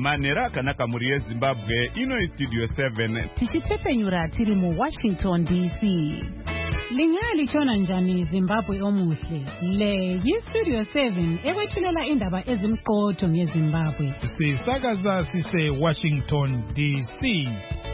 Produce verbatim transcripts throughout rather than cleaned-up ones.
Manera akanaka muri yeZimbabwe ino Studio seven. Tichitepenyura tiri mu Washington D C. Lingali chona njani Zimbabwe omuhle. Le yi Studio seven ekwethulela indaba ezimqotho ngeZimbabwe. Sisakaza sise Washington D C.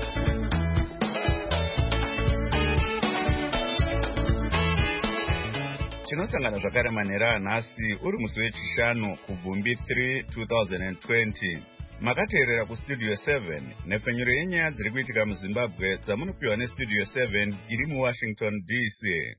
Tinosangana zvakare Manera nhasi uri musi wechishanu kubvumbi three two thousand twenty. Makateerera kuStudio seven nepfenyuro yenyaya dziri kuitika muZimbabwe dzamunopiwa neStudio seven iri muWashington D C.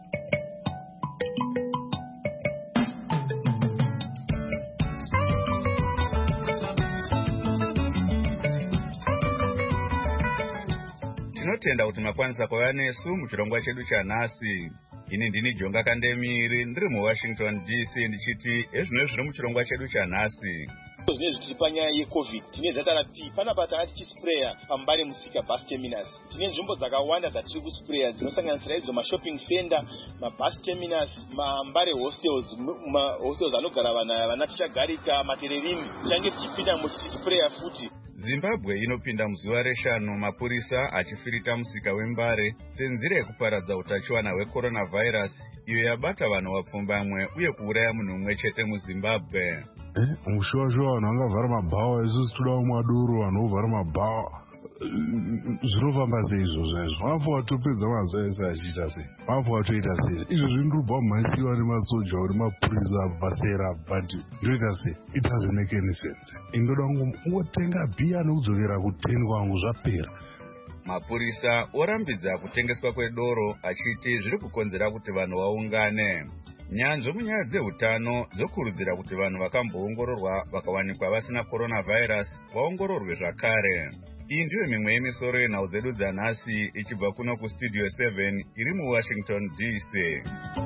Tinotenda kuti makwanisa kuva nesu muchirongwa chedu chanhasi. Ini ndini Jonga Kandemiri ndiri muWashington D C ndichiti ezvino zviri muchirongwa chedu chanhasi. Zvine zvitipanya yeCovid tine zatarapi panapa taati tisprayer pambare musika bus terminus. Tine nzvimbo dzakawanda dzatiri kusprayer dzinosanganisira idzo mashopping center, mabus terminus, mambare hostels, mahostels anogara vana vana tichagarika matererimi. Tichange tichipinda muchisprayer futi. Zimbabwe inopinda muzuva reshanu mapurisa achifirita musika wembare senzira yekuparadza utachiwana hwecoronavirus iyo yabata vanhu vapfumbamwe uye kuuraya munhu mumwe chete muZimbabwe. Eh, mushosho vanhu vangavhara mabhawa, isusu toda mwaduro vanhu vovhara mabhawa. Zvinofamba sei izvozvo izvo? Vafu vatopedza mazuva ese achiita sei? Vafu vatoita sei? Izvo zvinobva mumhasiwa nemasoja uri mapurisa abvasera but ndoita sei? It doesn't make any sense. Indoda kungotenga bhiya nekudzokera ku-ten kwangu zvapera. Mapurisa orambidza kutengeswa kwedoro achiti zviri kukonzera kuti vanhu vaungane. Nyanzvo munyaya dzeutano dzokurudzira kuti vanhu vakamboongororwa vakawanikwa vasina coronavirus vaongororwe zvakare. Iyi ndiyo mimwe yemisoro yenhau dzedu dzanhasi ichibva kuno kuStudio seven iri muWashington D C.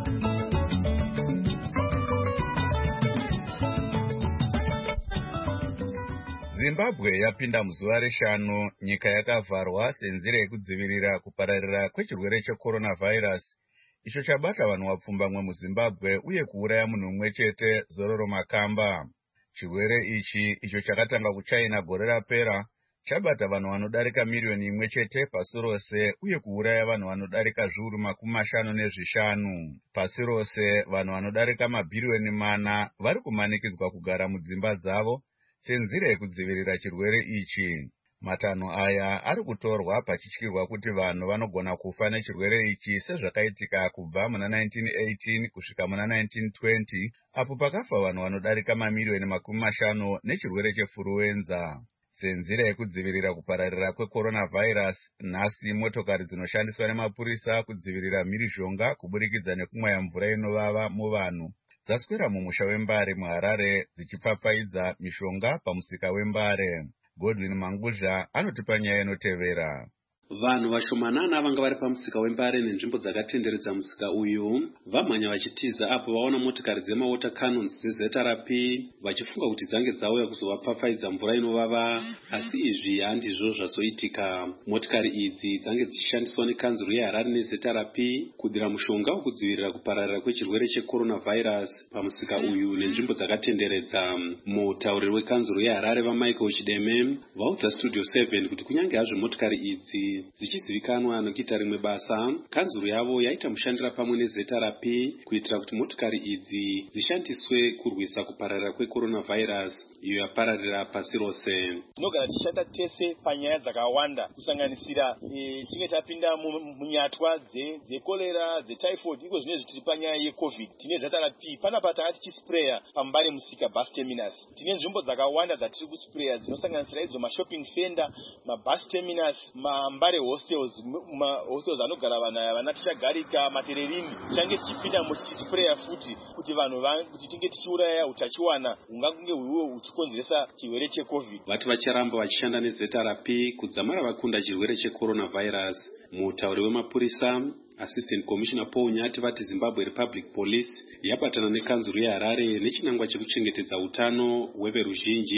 Zimbabwe yapinda muzuva reshanu nyika yakavharwa senzira yekudzivirira kupararira kwechirwere checoronavirus icho chabata vanhu vapfumbamwe muZimbabwe uye kuuraya munhu mumwe chete Zororo Makamba. Chirwere ichi icho chakatanga kuChina gore rapera chabata vanhu vanodarika miriyoni imwe chete pasi rose uye kuuraya vanhu vanodarika zviuru makumi mashanu nezvishanu. Pasi rose vanhu vanodarika mabhiriyoni mana vari kumanikidzwa kugara mudzimba dzavo senzira yekudzivirira chirwere ichi. Matanho aya ari kutorwa pachityirwa kuti vanhu vanogona kufa nechirwere ichi sezvakaitika kubva muna nineteen eighteen kusvika muna nineteen twenty apo pakafa vanhu vanodarika mamiriyoni makumi mashanu nechirwere chefuruwenza. Senzira yekudzivirira kupararira kwecoronavirus, nhasi motokari dzinoshandiswa nemapurisa kudzivirira mhirizhonga kuburikidza nekumwaya mvura inovava muvanhu dzaswera mumusha wembare muHarare dzichipfapfaidza mishonga pamusika wembare. Godwin Manguzha anotipa nyaya inotevera. Vanhu vashomanana vanga vari pamusika wembare nenzvimbo dzakatenderedza musika uyu vamhanya vachitiza apo vaona motikari dzemawater cannons dzezvetarapi vachifunga kuti dzange dzauya kuzovapfapfaidza mvura inovava, asi izvi handizvo zvazoitika. Motikari idzi dzange dzichishandiswa nekanzuru yeHarare nezetarapi kudira mushonga wekudzivirira kupararira kwechirwere checoronavirus pamusika uyu nenzvimbo dzakatenderedza. Mutauriri wekanzuru yeHarare vaMichael Chideme vaudza Studio seven kuti kunyange hazvo motikari idzi dzichizivikanwa nokuita rimwe basa, kanzuru yavo yaita mushandira pamwe nezetarapi kuitira kuti motikari idzi dzishandiswe kurwisa kupararira kwecoronavirus iyo yapararira pasi rose. Tinogara tichishanda tese panyaya dzakawanda kusanganisira e, tinge tapinda munyatwa dzekolera dzetyphoid iko zvine zvitiri panyaya yeCovid. Tine zatarapi panapa taati tisprayer pambare musika bus terminus. Tine nzvimbo dzakawanda dzatiri kusprayer dzinosanganisira idzo mashopping center, mabus terminus, mambare hostels, mahostels anogara vana vana tichagarika matererimi. Tichange tichipinda muchisprayer futi kuti vanhu kuti tinge tichiuraya utachiwana hungange hwiwe huchikonzeresa chirwere cheCovid. Vati vacharamba vachishanda nezetarapi kudzamara vakunda chirwere checoronavirus. Mutauri wemapurisa Assistant Commissioner Paul Nyati vati Zimbabwe Republic Police yabatana nekanzuru yeHarare nechinangwa chekuchengetedza utano hweveruzhinji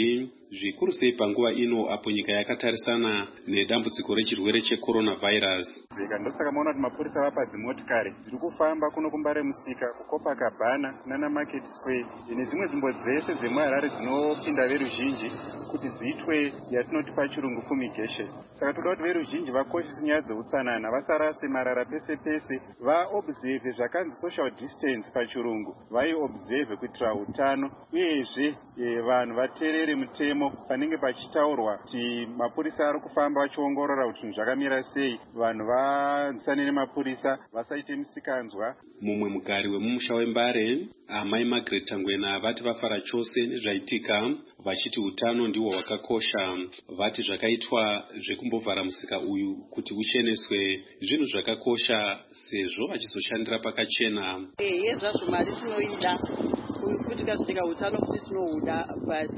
zvikuru sei panguva ino apo nyika yakatarisana nedambudziko rechirwere checoronavirus. Ndosaka maona kuti mapurisa vapa dzimotikari dziri kufamba kuno kumbare musika, kuCopacabana, kunana Market Square nedzimwe nzvimbo dzese dzemuHarare dzinopinda veruzhinji kuti dziitwe yatinoti pachirungu fumigation. Saka toda kuti veruzhinji vakoshese nyaya dzeutsanana, vasarase marara pese pese, vaobserve zvakanzi social distance pachirungu, vaiobserve kuitira utano, uyezve e, vanhu vateerere mutemo panenge pachitaurwa kuti mapurisa ari kufamba vachiongorora kuti zvinhu zvakamira sei, vanhu vanzwisane nemapurisa, vasaite misikanzwa. Mumwe mugari wemumusha wembare, amai Margaret Tangwena, vati vafara chose nezvaitika, vachiti utano ndihwo hwakakosha. Vati zvakaitwa zvekumbovhara musika uyu kuti ucheneswe zvinhu zvakakosha sezvo vachizoshandira pakachena. Ehe, zvazvo mari tinoida kuti kazvika utano kuti tinohuda, but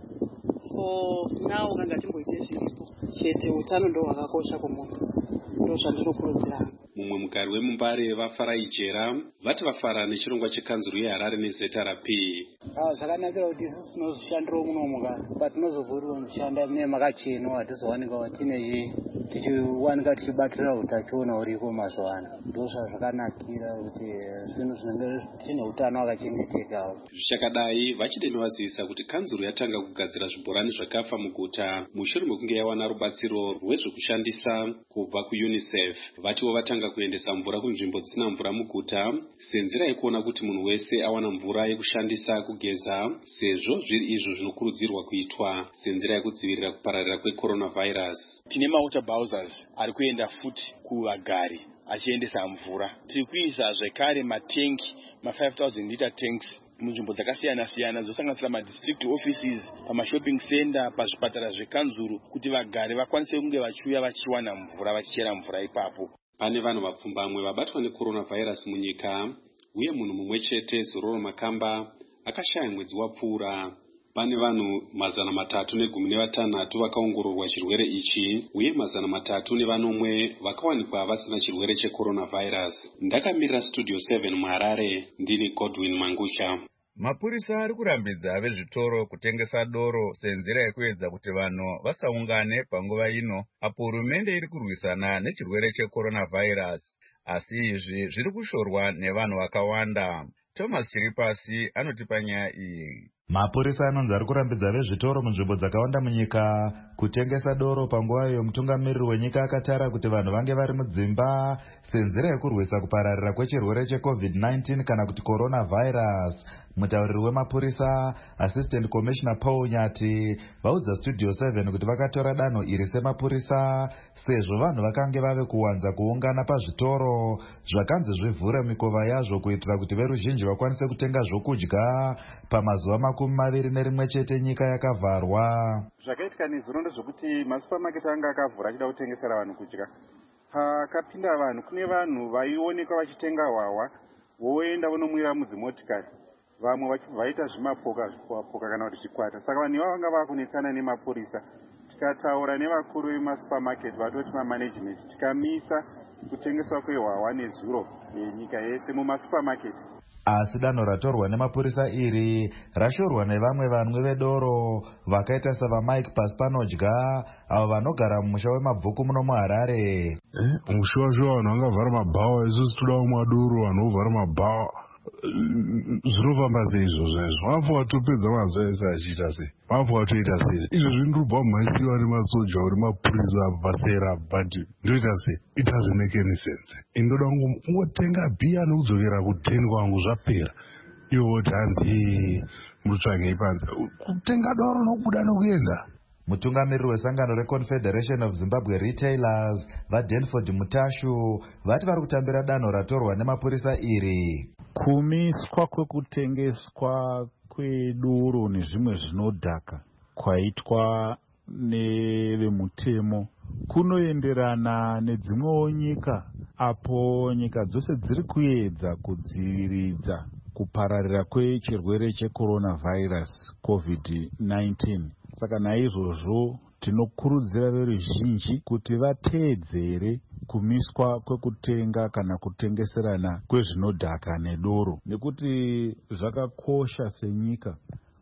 for now kanga timboite zviripo chete, utano ndo hwakakosha kumunhu, ndo zvandinokurudzira. Mumwe mugari wemumbare vafara ijera, vati vafara nechirongwa chekanzuru yeHarare nezeta rapi. Ah, zvakanakira kuti isusu tinozoshandira muno mugari, patinozovhuriwa mushanda mune makacheno, hatizowanika tine tichiwanika tichibatira utachiona uriko mazuva ano. Ndo zvazvakanakira kuti zvinhu zvinenge tine utano hwakachengeteka. Zvichakadai vachide novazivisa kuti kanzuru yatanga kugadzira zvibhorani zvakafa muguta mushure mekunge yawana rubatsiro rwezvekushandisa kubva kuUNICEF. Vatiwo vatanga kuendesa mvura kunzvimbo dzisina mvura muguta senzira yekuona kuti munhu wese awana mvura yekushandisa kugeza, sezvo zviri izvo zvinokurudzirwa kuitwa senzira yekudzivirira kupararira kwecoronavirus. Tine mawater bowsers ari kuenda futi kuvagari achiendesa mvura. Tiri kuisa zvekare matengi ma five thousand liter tanks munzvimbo dzakasiyana siyana dzosanganisira madistrict offices, pamashopping center, pazvipatara zvekanzuru, kuti vagari vakwanise kunge vachiuya vachiwana mvura, vachichera mvura ipapo. Pane vanhu vapfumbamwe vabatwa necoronavirus munyika, uye munhu mumwe chete, Zororo Makamba, akashaya mwedzi wapfuura. Pane vanhu mazana matatu negumi nevatanhatu vakaongororwa chirwere ichi, uye mazana matatu nevanomwe vakawanikwa vasina chirwere checoronavirus. Ndakamirira Studio seven muHarare, ndini Godwin Mangusha. Mapurisa ari kurambidza vezvitoro kutengesa doro senzira yekuedza kuti vanhu vasaungane panguva ino apo hurumende iri kurwisana nechirwere checoronavirus. Asi izvi zviri kushorwa nevanhu vakawanda. Thomas Chiripasi anotipa nyaya iyi. Mapurisa anonzi ari kurambidza vezvitoro munzvimbo dzakawanda munyika kutengesa doro panguva iyo mutungamiriri wenyika akatara kuti vanhu vange vari mudzimba senzira yekurwisa kupararira kwechirwere checovid nineteen kana kuti coronavirus. Mutauriri wemapurisa Assistant Commissioner Paul Nyati vaudza Studio seven kuti vakatora danho iri semapurisa sezvo vanhu vakange vave kuwanza kuungana pazvitoro zvakanzi zvivhure mikova yazvo kuitira kuti veruzhinji vakwanise kutenga zvokudya pamazuva makumi maviri nerimwe chete nyika yakavharwa. Zvakaitika nezuro ndezvokuti masupamaketi anga akavhura achida kutengesera vanhu kudya. Pakapinda vanhu, kune vanhu vaionekwa vachitenga hwahwa voenda vonomwira mudzimotikari, vamwe vachibva vaita zvimapoka zvipoka kana kuti chikwata. Saka vanhu ivavo vanga vakunetsana nemapurisa. Tikataura nevakuru vemasupamaketi vatoti mamanagement, tikamisa kutengeswa kwehwahwa nezuro nyika yese mumasupamaketi. Asi danho ratorwa nemapurisa iri rashorwa nevamwe vanwe vedoro vakaita savamike Paspanodya, avo vanogara mumusha wemabvuku muno muHarare. Eh, mushuwa-shuwa vanhu vangavhara mabhawa, isusu toda mumaduro vanhu vovhara mabhawa. Zvinofamba sei izvozvo izvo? Vafu vatopedza mazuva ese achiita sei? Vafu vatoita sei? Izvo zvindirubva mumasiwa nemasoja uri mapurisa pasera, but ndoita sei? It doesn't make any sense. Indoda kungotenga bhiya nokudzokera kuteni kwangu zvapera. Iwo woti hanzi mutsvagei panze. Kutenga doro nokubuda nokuenda. Mutungamiriri wesangano reConfederation of Zimbabwe Retailers vaDenford Mutashu vati vari kutambira danho ratorwa nemapurisa iri. Kumiswa kwekutengeswa kweduro nezvimwe zvinodhaka kwaitwa nevemutemo kunoenderana nedzimwewo nyika apo nyika dzose dziri kuedza kudziviridza kupararira kwechirwere checoronavirus covid nineteen. Saka naizvozvo tinokurudzira veruzhinji kuti vateedzere kumiswa kwekutenga kana kutengeserana kwezvinodhaka nedoro, nekuti zvakakosha senyika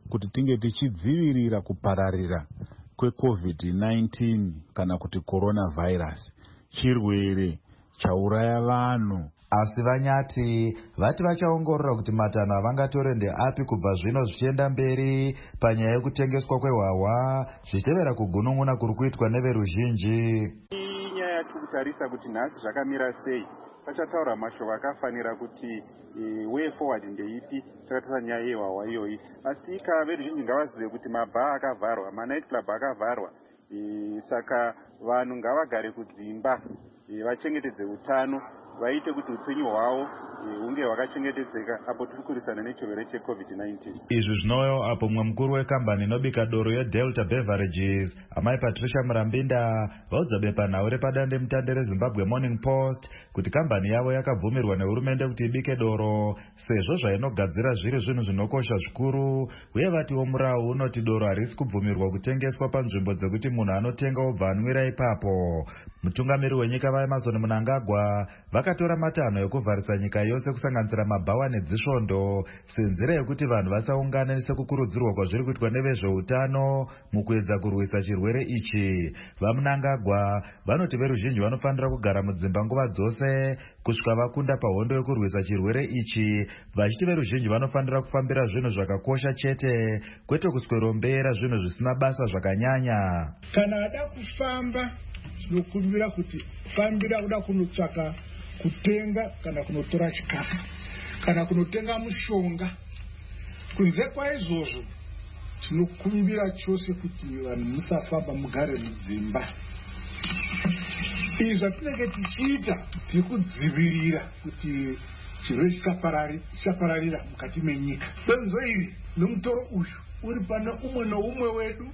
kuti tinge tichidzivirira kupararira kwecovid nineteen kana kuti coronavirus, chirwere chauraya vanhu. Asi vanyati vati vachaongorora kuti matanho avangatore ndeapi kubva zvino zvichienda mberi panyaya yekutengeswa kwehwahwa zvichitevera kugunun'una kuri kuitwa neveruzhinji. Inyaya yatiri kutarisa kuti nhasi zvakamira sei, pachataura mashoko akafanira kuti e, way forward ndeipi takatarisa nyaya yehwahwa iyoyi. Asi ika veruzhinji ngavazive kuti mabhaa akavharwa, manight club akavharwa, e, saka vanhu ngavagare kudzimba, e, vachengetedze utano, vaite kuti upenyu hwavo hunge hwakachengetedzeka apo tiri kurisana nechirwere checovid nineteen. Izvi zvinouya apo mumwe mukuru wekambani inobika doro yeDelta Beverages, amai Patricia Murambinda, vaudza bepanhau repadande mutande reZimbabwe Morning Post kuti kambani yavo yakabvumirwa nehurumende kuti ibike doro sezvo zvainogadzira zviri zvinhu zvinokosha zvikuru, uye vatiwo murau unoti doro harisi kubvumirwa kutengeswa panzvimbo dzekuti munhu anotenga obva anwira ipapo. Mutungamiri wenyika vaEmmerson Mnangagwa vakatora matanho ekuvharisa nyika yose kusanganisira mabhawa nedzisvondo senzira yekuti vanhu vasaungane sekukurudzirwa kwazviri kuitwa nevezveutano mukuedza kurwisa chirwere ichi. VaMnangagwa vanoti veruzhinji vanofanira kugara mudzimba nguva dzose kusvika vakunda pahondo yekurwisa chirwere ichi, vachiti veruzhinji vanofanira kufambira zvinhu zvakakosha chete, kwete kuswerombera zvinhu zvisina basa zvakanyanya. Kana ada kufamba tinokumbira kuti fambira kuda kunotsvaka kutenga kana kunotora chikafu kana kunotenga mushonga. Kunze kwaizvozvo tinokumbira chose kuti vanhu musafamba, mugare mudzimba. Izvi zvatinenge tichiita tiri kudzivirira kuti chirwere chisapararira mukati menyika. Donzo iri nomutoro uyu uri pana umwe noumwe wedu,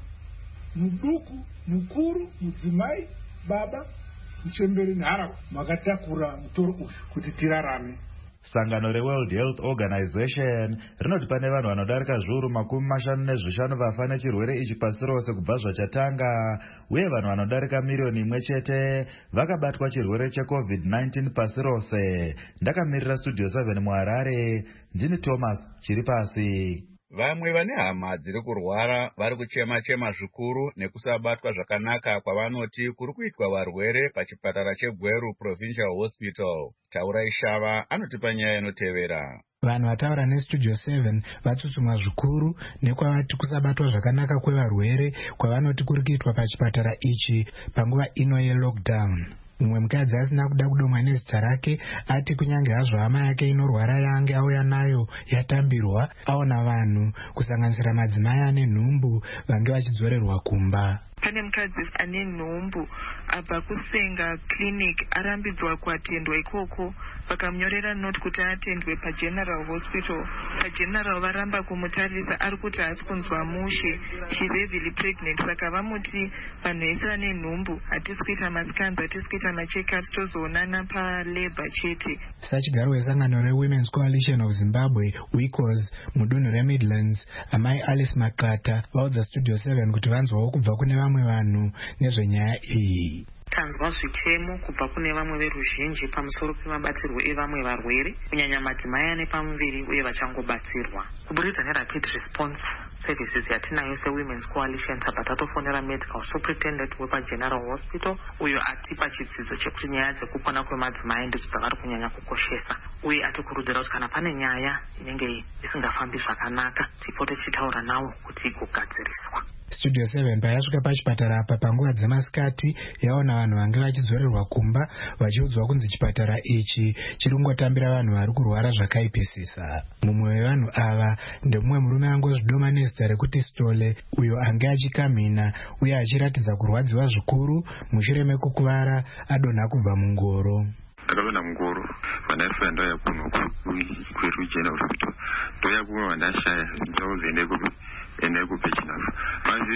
muduku, mukuru, mudzimai, baba, mchemberi nharaunda, makatakura mutoro uyu kuti tirarame. Sangano reWorld Health Organization rinoti pane vanhu vanodarika zviuru makumi mashanu nezvishanu vafa nechirwere ichi pasi rose kubva zvachatanga, uye vanhu vanodarika miriyoni imwe chete vakabatwa chirwere checovid nineteen pasi rose. Ndakamirira Studio seven muHarare, ndini Thomas Chiripasi. Vamwe vane hama dziri kurwara vari kuchema-chema zvikuru nekusabatwa zvakanaka kwavanoti kuri kuitwa varwere pachipatara cheGweru Provincial Hospital. Taurai Shava anotipa nyaya inotevera. Vanhu vataura neStudio seven vatsutsumwa zvikuru nekwavati kusabatwa zvakanaka kwevarwere kwavanoti kuri kuitwa pachipatara ichi panguva ino yelockdown. Mumwe mukadzi asina kuda kudomwa nezita rake ati kunyange hazvo hama yake inorwara yange auya nayo yatambirwa, aona vanhu kusanganisira madzimai ane nhumbu vange vachidzorerwa kumba. Pane mukadzi ane nhumbu abva kusenga clinic arambidzwa kuatendwa ikoko, vakamunyorera noti kuti atendwe paGeneral Hospital. PaGeneral varamba kumutarisa, ari kuti haasi kunzwa mushe, she's heavily pregnant. Saka vamuti vanhu vese vane nhumbu hatisi kuita mascans, hatisi kuita macheckups, tozoonana palabor chete. Sachigaro wesangano reWomen's Coalition of Zimbabwe W I C O S mudunhu reMidlands, amai Alice Makata vaudza Studio seven kuti vanzwawo kubva kune vamwe vanhu nezvenyaya iyi. Tanzwa zvichemo kubva kune vamwe veruzhinji pamusoro pemabatirwo evamwe varwere, kunyanya madzimai ane pamuviri uye vachangobatsirwa. Kuburikidza neRapid Response Services yatinayo seWomen's Coalition, tabva tatofonera Medical Superintendent wepaGeneral Hospital uyo atipa chidzidzo chekuti nyaya dzekupona kwemadzimai ndidzo dzavari kunyanya kukoshesa, uye atikurudzira kuti kana pane nyaya inenge isingafambi zvakanaka tipote tichitaura nawo kuti igogadziriswa. Studio seven payasvika pachipatara apa panguva dzemasikati yaona vanhu vange vachidzorerwa kumba vachiudzwa kunzi chipatara ichi chiri kungotambira vanhu vari kurwara zvakaipisisa. Mumwe wevanhu ava ndemumwe murume angozvidoma nezita rekuti Stole, uyo ange achikamhina uye achiratidza kurwadziwa zvikuru mushure mekukuvara adonha kubva mungoro. Akabona mungoro vanaifa ndauya kuno kuRegional Hospital, ndauya kuno vandashaya ndauze kupi ene kupechinafa mazi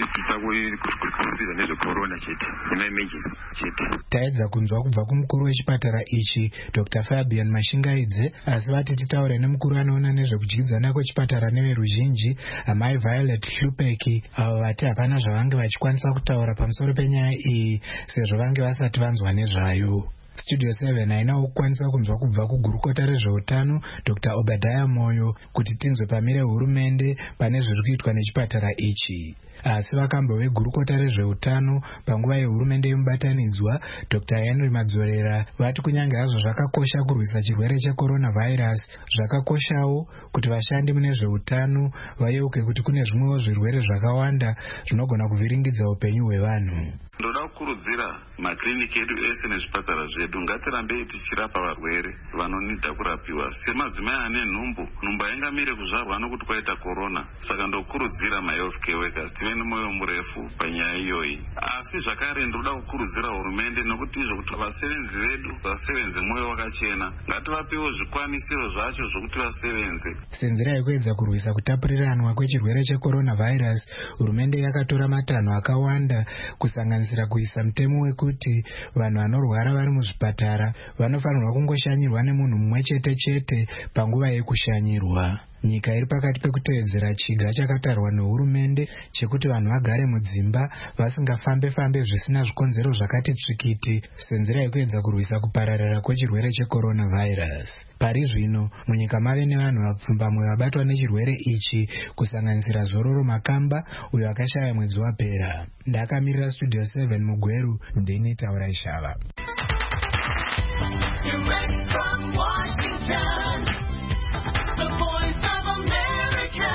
titakusiza nezvecorona chete nemaemergency chete. Taedza kunzwa kubva kumukuru wechipatara ichi Doctor Fabian Mashingaidze, asi vati titaure nemukuru anoona nezvekudyidzana kwechipatara neveruzhinji amai Violet Hlupeki, avo vati hapana zvavange vachikwanisa kutaura pamusoro penyaya iyi sezvo vange vasati vanzwa nezvayo. Studio seven hainawo kukwanisa kunzwa kubva kugurukota rezveutano Dr Obadiah Moyo kuti tinzwe pamire hurumende pane zviri kuitwa nechipatara ichi. Asi vakambo vegurukota rezveutano panguva yehurumende yemubatanidzwa Dr Henry Madzorera vati kunyange hazvo zvakakosha kurwisa chirwere cheCoronavirus, zvakakoshawo kuti vashandi mune zveutano vayeuke kuti kune zvimwewo zvirwere zvakawanda zvinogona kuvhiringidza upenyu hwevanhu. Ndoda kukurudzira makliniki edu ese nezvipatara zvedu ngatirambei tichirapa varwere vanonida kurapiwa. Semadzimai ane nhumbu, nhumbu aingamire kuzvarwa nokuti kwaita corona. Saka ndokurudzira ma-health care workers tive nemoyo murefu panyaya iyoyi. Asi zvakare ndoda kukurudzira hurumende nokuti izvo kuti vasevenzi vedu vasevenze mwoyo wakachena. Ngativapewo zvikwanisiro zvacho zvokuti vasevenze. Senzira yekuedza kurwisa kutapuriranwa kwechirwere cheCoronavirus, hurumende yakatora matanho akawanda kusanganisira kuisa mutemo wekuti vanhu vanorwara vari muzvipatara vanofanirwa kungoshanyirwa nemunhu mumwe chete chete panguva yekushanyirwa. Nyika iri pakati pekutevedzera chiga chakatarwa nehurumende chekuti vanhu vagare mudzimba vasingafambe fambe zvisina zvikonzero zvakati tsvikiti senzira yekuedza kurwisa kupararira kwechirwere cheCoronavirus. Pari zvino munyika mave nevanhu vapfumbamwe vabatwa nechirwere ichi kusanganisira Zororo Makamba uyo akashaya mwedzi wapera. Ndakamirira Studio seven Mugweru, ndini Taura Ishava. Direct from Washington, the voice of America,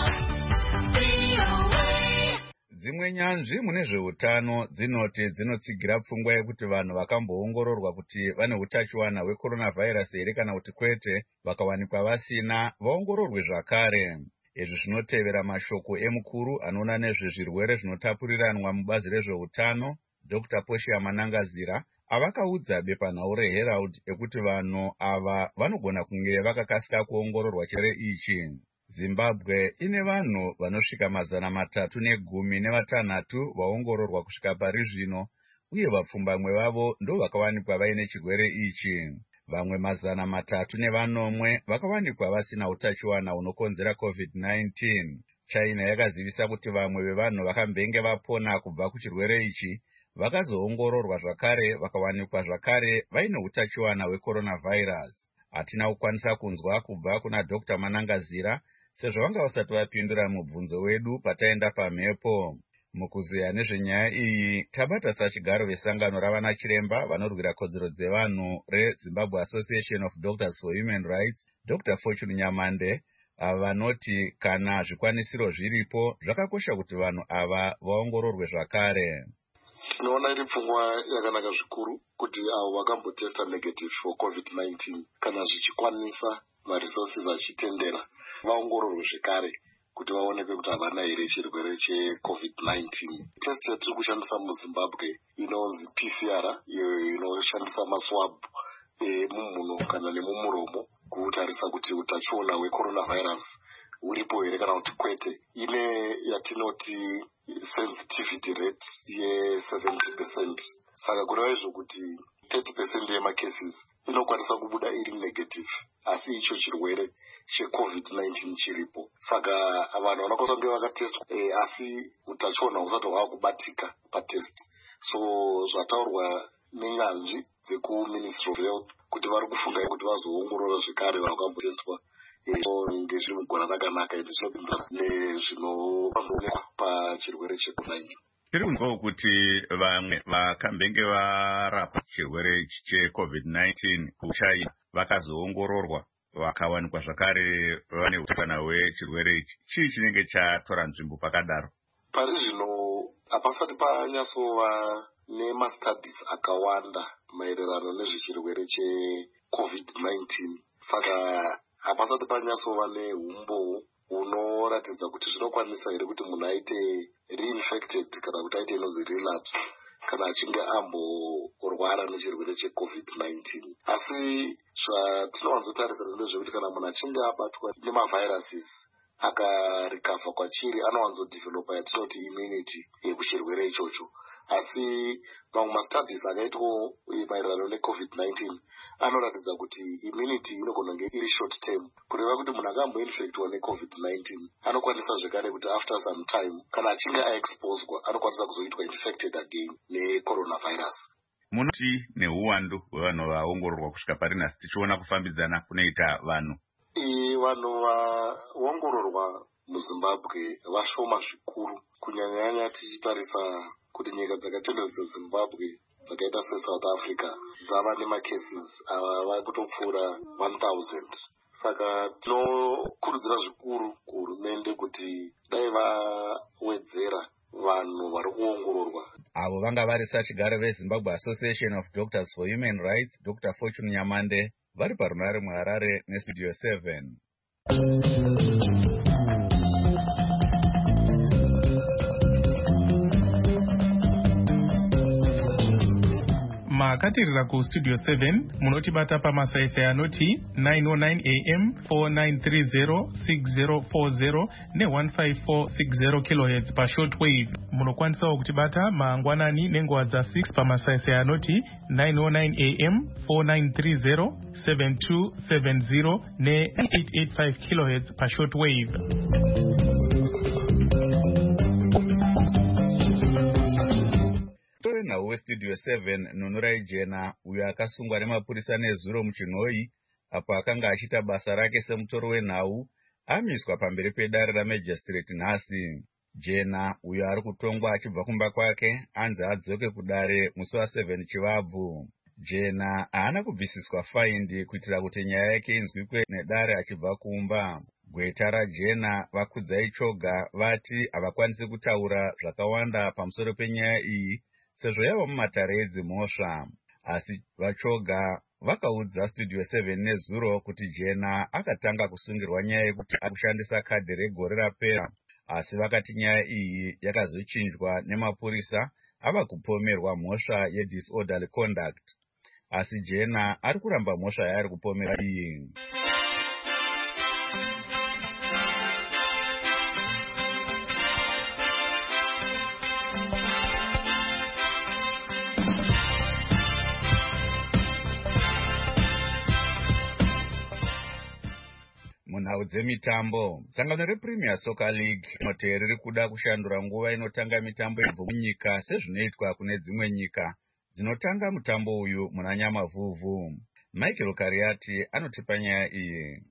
V O A. Dzimwe nyanzvi mune zveutano dzinoti dzinotsigira pfungwa yekuti vanhu vakamboongororwa kuti vane utachiwana hwecoronavirus here kana kuti kwete vakawanikwa vasina vaongororwe zvakare. Izvi zvinotevera mashoko emukuru anoona nezvezvirwere zvinotapuriranwa mubazi rezveutano Dr Poshia Manangazira avakaudza bepanhau reHerald ekuti vanhu ava vanogona kunge vakakasika kuongororwa chirwere ichi. Zimbabwe ine vanhu vanosvika mazana matatu negumi nevatanhatu vaongororwa kusvika pari zvino, uye vapfumbamwe vavo ndo vakawanikwa vaine chirwere ichi. Vamwe mazana matatu nevanomwe vakawanikwa vasina utachiwana unokonzera covid nineteen. China yakazivisa kuti vamwe vevanhu vakambenge vapona kubva kuchirwere ichi vakazoongororwa zvakare vakawanikwa zvakare vaine utachiwana hwecoronavirus. Hatina kukwanisa kunzwa kubva kuna Dr Manangazira sezvo vanga vasati vapindura mubvunzo wedu pataenda pamhepo. Mukuziya nezvenyaya iyi tabata sachigaro vesangano ravana chiremba vanorwira kodzero dzevanhu reZimbabwe Association of Doctors for Human Rights, Dr Fortune Nyamande, ava vanoti kana zvikwanisiro zviripo zvakakosha kuti vanhu ava vaongororwe zvakare. Tinoona iri pfungwa yakanaka zvikuru kuti avo vakambotesta negative for covid nineteen kana zvichikwanisa maresources achitendera vaongororwe zvekare kuti vaonekwe kuti havana here chirwere checovid nineteen. Test yatiri kushandisa muZimbabwe inonzi P C R, iyo inoshandisa maswab emumhuno kana nemumuromo kutarisa kuti utachiona hwecoronavirus uripo here kana kuti kwete. Ine yatinoti sensitivity rate ye seventy percent. Saka kureva izvo kuti thirty percent yemacases inokwanisa kubuda iri negative, asi icho chirwere checovid nineteen chiripo. Saka vanhu vanokwanisa kunge vakatestwa e, asi utachiona husati hwakubatika patest. So zvataurwa nenyanzvi dzekuministry of health kuti vari kufunga kuti vazoongorora zvekare vakambotestwa ngezvinogona nakanaka ende zvinopindana nezvinoonekwa pachirwere checovid nineteen. Tiri kunzwawo kuti vamwe vakambenge varapwa chirwere checovid nineteen kuChina vakazoongororwa vakawanikwa zvakare vane utachiwana hwechirwere ichi. Chii chinenge chatora nzvimbo pakadaro? Pari zvino hapasati panyatsova nemastudies akawanda maererano nezvechirwere checovid nineteen. Saka hapasati panyatsova neumbo unoratidza kuti zvinokwanisa here kuti munhu aite reinfected kana kuti aite inonzi relapse kana achinge amborwara nechirwere checovid nineteen. Asi zvatinowanzotarisira ndezvekuti kana munhu achinge abatwa nemaviruses akarecover kwachiri anowanzodevelopa yatinoti immunity yekuchirwere ichocho. Asi mamwe mastudies akaitwa maererano necovid nineteen anoratidza kuti immunity inogona kunge iri short term, kureva kuti munhu akamboinfectwa necovid nineteen anokwanisa zvekare kuti after some time kana achinge aexposwa anokwanisa kuzoitwa infected again necoronavirus. munoti neuwandu hwevanhu vaongororwa kusvika pari nhasi tichiona kufambidzana kunoita vanhu? Vanhu vaongororwa muZimbabwe vashoma zvikuru, kunyanyanya tichitarisa kuti nyika dzakatenderedza Zimbabwe dzakaita seSouth Africa dzava nemacases ava kutopfuura one thousand. Saka tinokurudzira zvikuru kuhurumende kuti dai vawedzera vanhu vari kuongororwa. Avo vanga vari sachigare veZimbabwe Association of Doctors for Human Rights, Doctor Fortune Nyamande, vari parunare muHarare neStudio seven. Makatirira kuStudio seven munotibata pamasaisai anoti nine oh nine A M, four nine three zero, six zero four zero ne one five four six zero kilohertz pashortwave. Munokwanisawo kutibata mangwanani nenguva dza six pamasaisai anoti nine oh nine A M, four nine three zero, seven two seven zero ne eight eight five kilohertz pashortwave. Nawo weStudio seven Nunurai Jena, uyo akasungwa nemapurisa nezuro muChinoi apo akanga achita basa rake semutoro wenhau, amiswa pamberi pedare raMagistrate nhasi. Jena, uyo ari kutongwa achibva kumba kwake, anzi adzoke kudare musi wa seven Chivabvu. Jena haana kubvisiswa faindi kuitira kuti nyaya yake inzwikwe nedare achibva kumba. Gweta raJena vakudzai choga vati havakwanisi kutaura zvakawanda pamusoro penyaya iyi sezvo yava mumatare edzimhosva. Asi vachoga vakaudza Studio seven nezuro kuti Jena akatanga kusungirwa nyaya yekuti akushandisa kadhi regore rapera, asi vakati nyaya iyi yakazochinjwa nemapurisa ava kupomerwa mhosva yedisorderly conduct. Asi Jena ari kuramba mhosva yaari kupomera iyi. Munhau dzemitambo, sangano rePremier Soccer League rinoti riri kuda kushandura nguva inotanga mitambo ibvo munyika sezvinoitwa kune dzimwe nyika dzinotanga mutambo uyu muna Nyamavhuvhu. Michael Kariati anotipa nyaya iyi.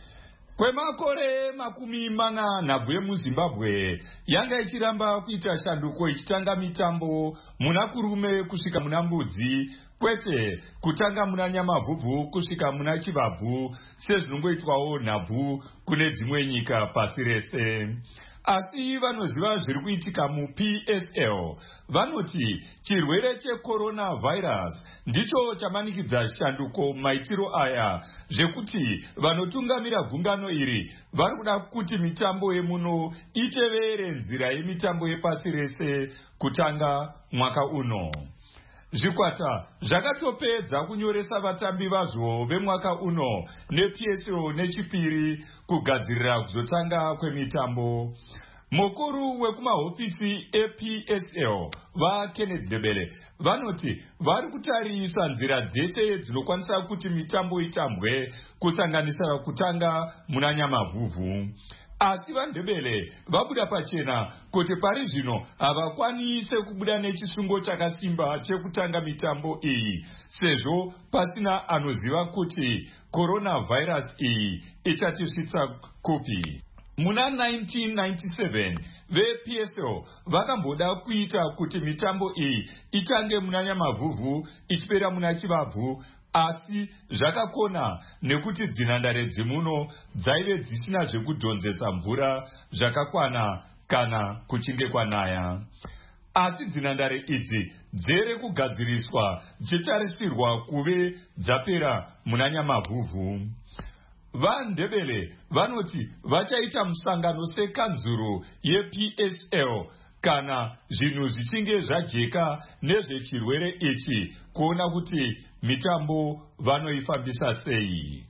Kwemakore makumi mana nhabvu yemuZimbabwe yanga ichiramba kuita shanduko ichitanga mitambo muna kurume kusvika muna mbudzi, kwete kutanga muna Nyamavhuvhu kusvika muna Chivabvu sezvinongoitwawo nhabvu kune dzimwe nyika pasi rese. Asi vanoziva zviri kuitika muP S L vanoti chirwere cheCoronavirus ndicho chamanikidza shanduko maitiro aya, zvekuti vanotungamira gungano iri vari kuda kuti mitambo yemuno itevere nzira yemitambo yepasi rese kutanga mwaka uno. Zvikwata zvakatopedza kunyoresa vatambi vazvo vemwaka uno neP S L nechipiri kugadzirira kuzotanga kwemitambo. Mukuru wekumahofisi eP S L vaKenneth Ndebele vanoti vari kutarisa nzira dzese dzinokwanisa kuti mitambo itambwe kusanganisira kutanga muna Nyamavhuvhu. Asi vaNdebele vabuda pachena kuti pari zvino havakwanise kubuda nechisungo chakasimba chekutanga mitambo iyi sezvo pasina anoziva kuti coronavirus iyi ichatisvitsa kupi. Muna nineteen ninety-seven veP S L vakamboda kuita kuti mitambo iyi itange muna Nyamavhuvhu ichipera muna Chivabvu, asi zvakakona nekuti dzinhandare dzimuno dzaive dzisina zvekudhonzesa mvura zvakakwana kana kuchinge kwanaya. Asi dzinhandare idzi dzere kugadziriswa dzichitarisirwa kuve dzapera muna Nyamavhuvhu. VaNdebele vanoti vachaita musangano sekanzuro yeP S L kana zvinhu zvichinge zvajeka nezvechirwere ichi kuona kuti mitambo vanoifambisa sei.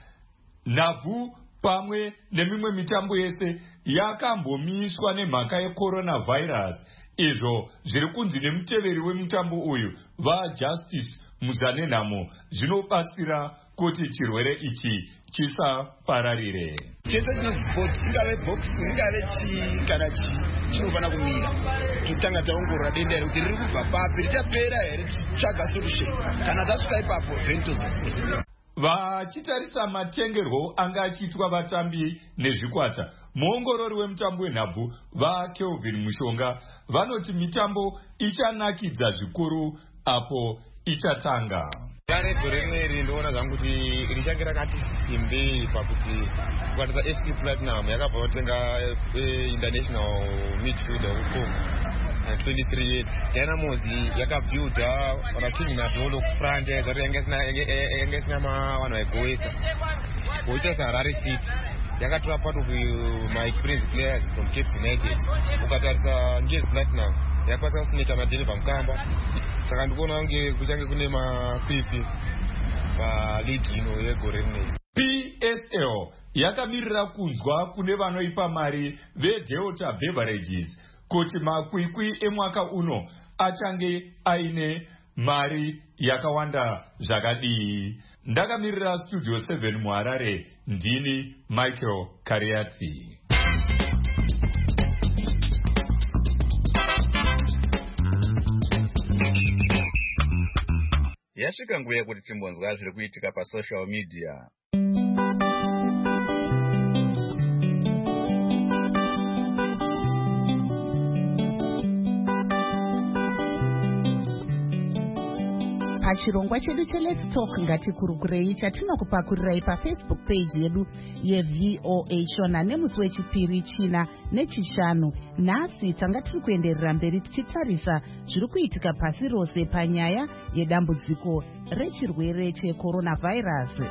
Nhabvu pamwe nemimwe mitambo yese yakambomiswa nemhaka yeCoronavirus, izvo zviri kunzi nemuteveri wemutambo uyu vaJustice Muzanenhamo zvinobatsira kuti chirwere ichi chisapararire. Chete chinosport ingave boxing ingave chi kana chi chinofana kumira tutanga taongorora denda rekuti riri kubva papi richapera here tichitsvaga solution kana tasvika ipapo ventozokuziva. Vachitarisa matengerwo anga achiitwa vatambi nezvikwata, muongorori wemutambo wenhabvu vaKelvin Mushonga vanoti mitambo ichanakidza zvikuru apo ichatanga. Parebho rimwe iri ndoona zvangu kuti richange rakati simbei pakuti kukwatisa F C Platinum yakabva kutenga international midfielder wekukongo twenty-three years. Dynamos yakabuilda vanakingi nadolo kufront zati yange isina vanhu vaigowesa voita saHarare City yakatora part of my experienced players from Cape United. Ukatarisa Ngezi Platinum yakwanisa kusineta maDenver Mukamba, saka ndikuona kunge kuchange kune makwikwi paligi ino yegore rineri. P S L yakamirira kunzwa kune vanoipa mari veDelta Beverages kuti makwikwi emwaka uno achange aine mari yakawanda zvakadii. Ndakamirira Studio seven muHarare, ndini Michael Kariati. Yasvika nguva yekuti timbonzwa zviri kuitika pasocial media. Pachirongwa chedu cheLet's Talk ngatikurukirei chatinokupakurirai paFacebook page yedu yeV O A Shona nemusi wechipiri, china nechishanu. Nhasi tanga tiri kuenderera mberi tichitarisa zviri kuitika pasi rose panyaya yedambudziko rechirwere checoronavirus.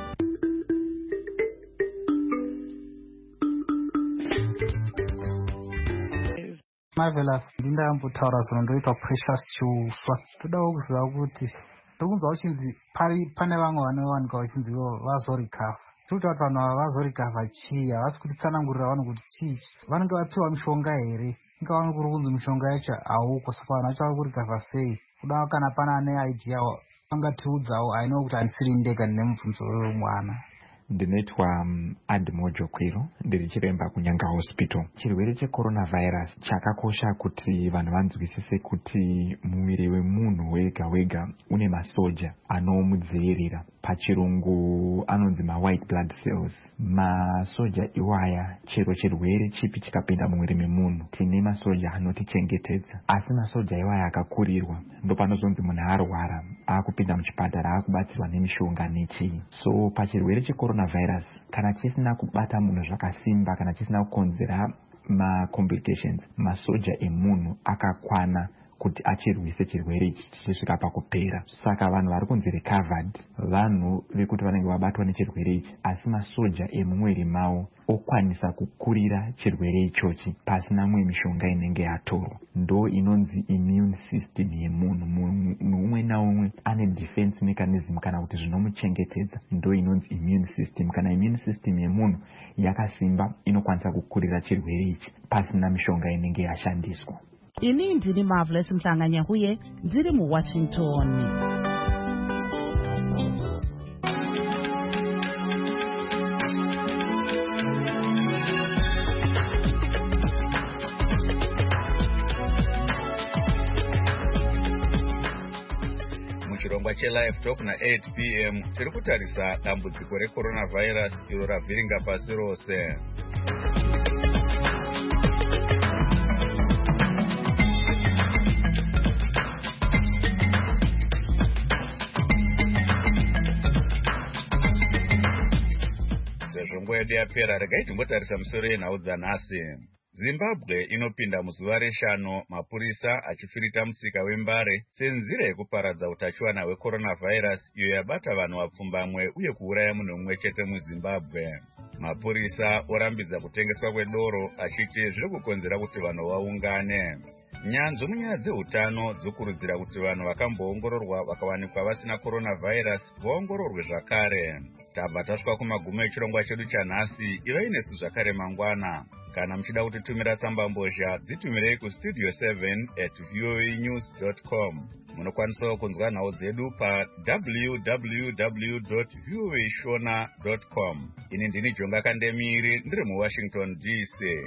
Marvelous, ndindaambotaura zino ndoitwa Precious Chiuswa. Todawo kuziva kuti ndokunzwa uchinzi pane vamwe vanowanika vachinzi vazorikavha. Tiri kuti vanhu ava vazorikavha chii? Havasi kutitsanangurira vanhu kuti chiichi. Vanenge vapiwa mishonga here? Inga vanhu kuri kunzi mishonga yacho hauko, saka vanhu vacho vakurikavha sei? Kuda kana pana ane idea angatiudzawo. Ainowo kuti handisiri ndega ndine mubvunzo wemwana. Ndinoitwa um, Admojo Kwiro, ndiri chiremba kuNyanga Hospital. Chirwere checoronavirus chakakosha kuti vanhu vanzwisise kuti muviri wemunhu wega wega une masoja anomudzivirira. Pachirungu anonzi ma white blood cells. Masoja iwaya chero chirwere chipi chikapinda mumwiri memunhu tine masoja anotichengetedza. Asi masoja iwaya akakurirwa ndopanozonzi munhu arwara akupinda muchipatara akubatsirwa nemishonga nechii. So pachirwere checoronavirus kana chisina kubata munhu zvakasimba, kana chisina kukonzera ma complications, masoja emunhu akakwana kuti achirwise chirwere ichi chisvika pakupera. Saka vanhu vari kunzi recovered vanhu vekuti vanenge vabatwa nechirwere ichi, asi masoja emumwiri mavo okwanisa kukurira chirwere ichochi pasina mumwe mishonga inenge yatorwa. Ndo inonzi immune system yemunhu. Munhu umwe naumwe ane defense mechanism kana kuti zvinomuchengetedza, ndo inonzi immune system. Kana immune system yemunhu yakasimba inokwanisa kukurira chirwere ichi pasina mishonga inenge yashandiswa. Ini ndini Marvelous Mhlanganyahuye, ndiri muWashington. Muchirongwa cheLive Talk na eight p m tiri kutarisa dambudziko recoronavirus iro ravhiringa pasi rose. Nguva yedu yapera, regai timbotarisa musoro yenhau dzanhasi. Zimbabwe inopinda muzuva reshanu mapurisa achifirita musika wembare senzira yekuparadza utachiwana hwecoronavirus iyo yabata vanhu vapfumbamwe uye kuuraya munhu mumwe chete muZimbabwe. Mapurisa orambidza kutengeswa kwedoro achiti zviri kukonzera kuti vanhu vaungane. Nyanzvi munyaya dzeutano dzokurudzira kuti vanhu vakamboongororwa vakawanikwa vasina coronavirus vaongororwe zvakare. Tabva tasvika kumagumo echirongwa chedu chanhasi. Ivai nesu zvakare mangwana. Kana mchida kutitumira tsamba mbozha dzitumirei ku studio seven at voanews dot com. Munokwanisa kunzwa nhau dzedu pa w w w dot voashona dot com. Ini ndini Jonga Kandemiri ndiri mu Washington D C.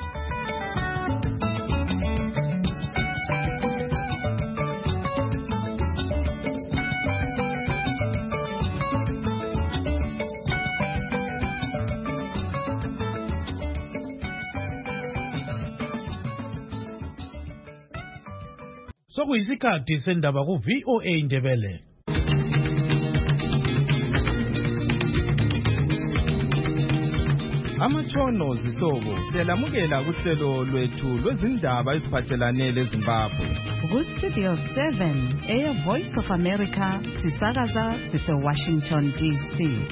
Sokuyisikhathi sendaba ku V O A Ndebele. Amatshono zihlobo siyalamukela kuhlelo lwethu lwezindaba eziphathelane leZimbabwe. Ku Studio seven, Air Voice of America, sisakaza sise Washington D C.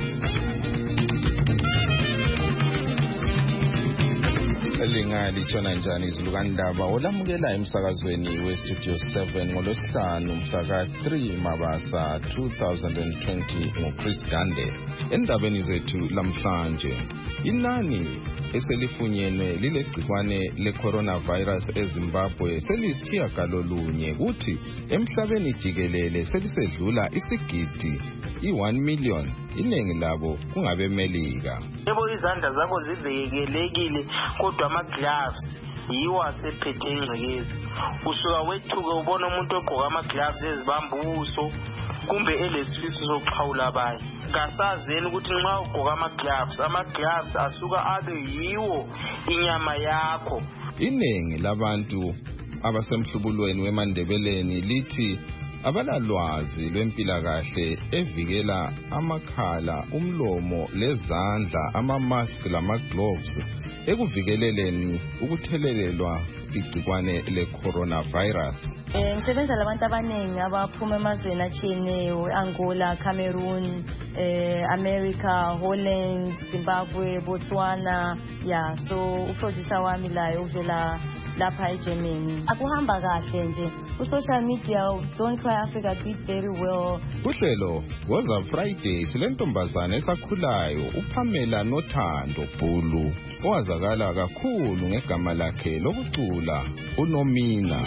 Elingali tshona njani izilukandaba olamukela emsakazweni we Studio seven ngolosihlanu mhla three Mabasa two thousand twenty ngoChris Gande. Endabeni zethu lamhlanje, inani eselifunyenwe lilegcikwane le-coronavirus eZimbabwe selisitshiyagalolunye kuthi emhlabeni jikelele selisedlula isigidi i-one million, iningi labo kungabemelika. Yebo izandla zakho zivikelekile kodwa ama-gloves yiwo asephethe ingcekeza. Usuka wethuke ubona umuntu ogqoka ama-gloves ezibamba ubuso kumbe elesifiso sokuxhawula abanye. Ngasazeni ukuthi nxa ugqoka ama-gloves, ama-gloves asuka abe yiwo inyama yakho. Iningi labantu abasemhlubulweni weMandebeleni lithi abalalwazi lwempilakahle evikela amakhala, umlomo lezandla, ama-mask lama-gloves ekuvikeleleni ukuthelelelwa igcikwane le-coronavirus. Eh ngisebenza labantu abaningi abaphuma emazweni atshiyeneyo, Angola, Cameroon, eh America, Holland, Zimbabwe, Botswana, yeah, so uproducer wami la uvela lapha eGermany. Akuhamba kahle nje ku-social media, Don't Cry Africa did very well. Uhlelo woza Friday silentombazane esakhulayo uPamela Nothando Bhulu owazakala kakhulu ngegama lakhe lokucula uNomina.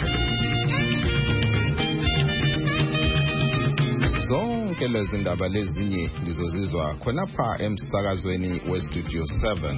Zonke lezi ndaba lezinye lizozizwa khonapha emsakazweni we-Studio seven.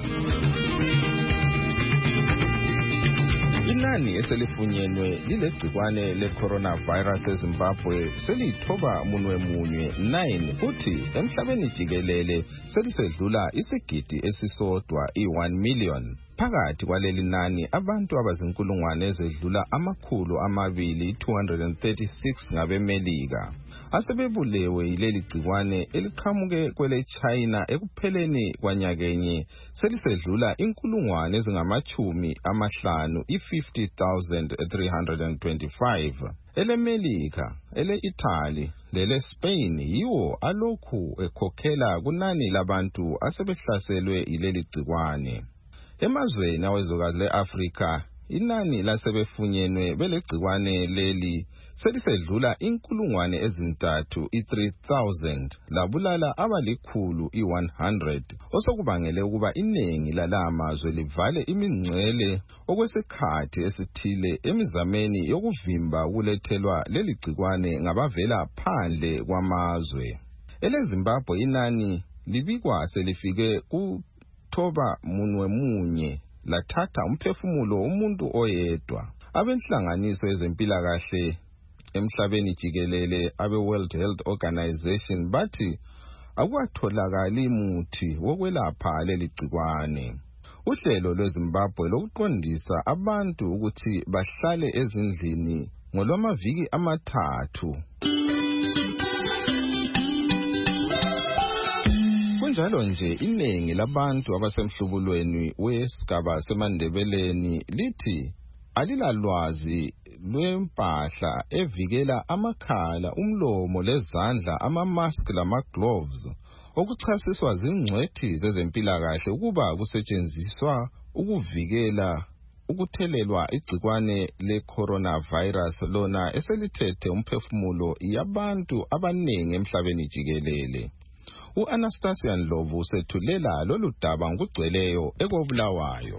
Inani eselifunyenwe lilegcikwane le-coronavirus eZimbabwe selithoba munwe munye nine futhi emhlabeni jikelele selisedlula isigidi esisodwa i-one million. Phakathi kwaleli nani abantu abazinkulungwane ezedlula amakhulu amabili two hundred thirty-six ngabemelika asebebulewe yileli gcikwane eliqhamuke kwele China ekupheleni kwanyakenye selisedlula inkulungwane ezingamachumi amahlanu i-fifty thousand three hundred twenty-five. Elemelika, ele-Italy lele Spain yiwo alokhu ekhokhela kunani labantu asebehlaselwe yileli gcikwane. Emazweni awezwekazi le-Afrika, inani lasebefunyenwe belegcikwane leli selisedlula inkulungwane ezintathu i-three thousand labulala abalikhulu i-one hundred, osokubangele ukuba iningi lala mazwe livale imingcele okwesikhathi esithile emizameni yokuvimba ukulethelwa leli gcikwane ngabavela phandle kwamazwe. EleZimbabwe inani libikwa selifike ku thoba munwe munye lathatha umphefumulo umuntu oyedwa. Abenhlanganiso ezempilakahle emhlabeni jikelele abe-World Health Organization bathi akwatholakali muthi wokwelapha leli gcikwane. Uhlelo lweZimbabwe lokuqondisa abantu ukuthi bahlale ezindlini ngolwamaviki amathathu. Kunjalo nje iningi labantu abasemhlubulweni wesigaba seMandebeleni lithi alilalwazi lwempahla evikela amakhala, umlomo lezandla, ama-mask lama-gloves okuchasiswa zingcwethi zezempilakahle ukuba kusetshenziswa ukuvikela ukuthelelwa igcikwane le-coronavirus lona eselithethe umphefumulo yabantu abaningi emhlabeni jikelele. U-Anastasia Ndlovu sethulela lolu daba ngokugcweleyo ekobulawayo.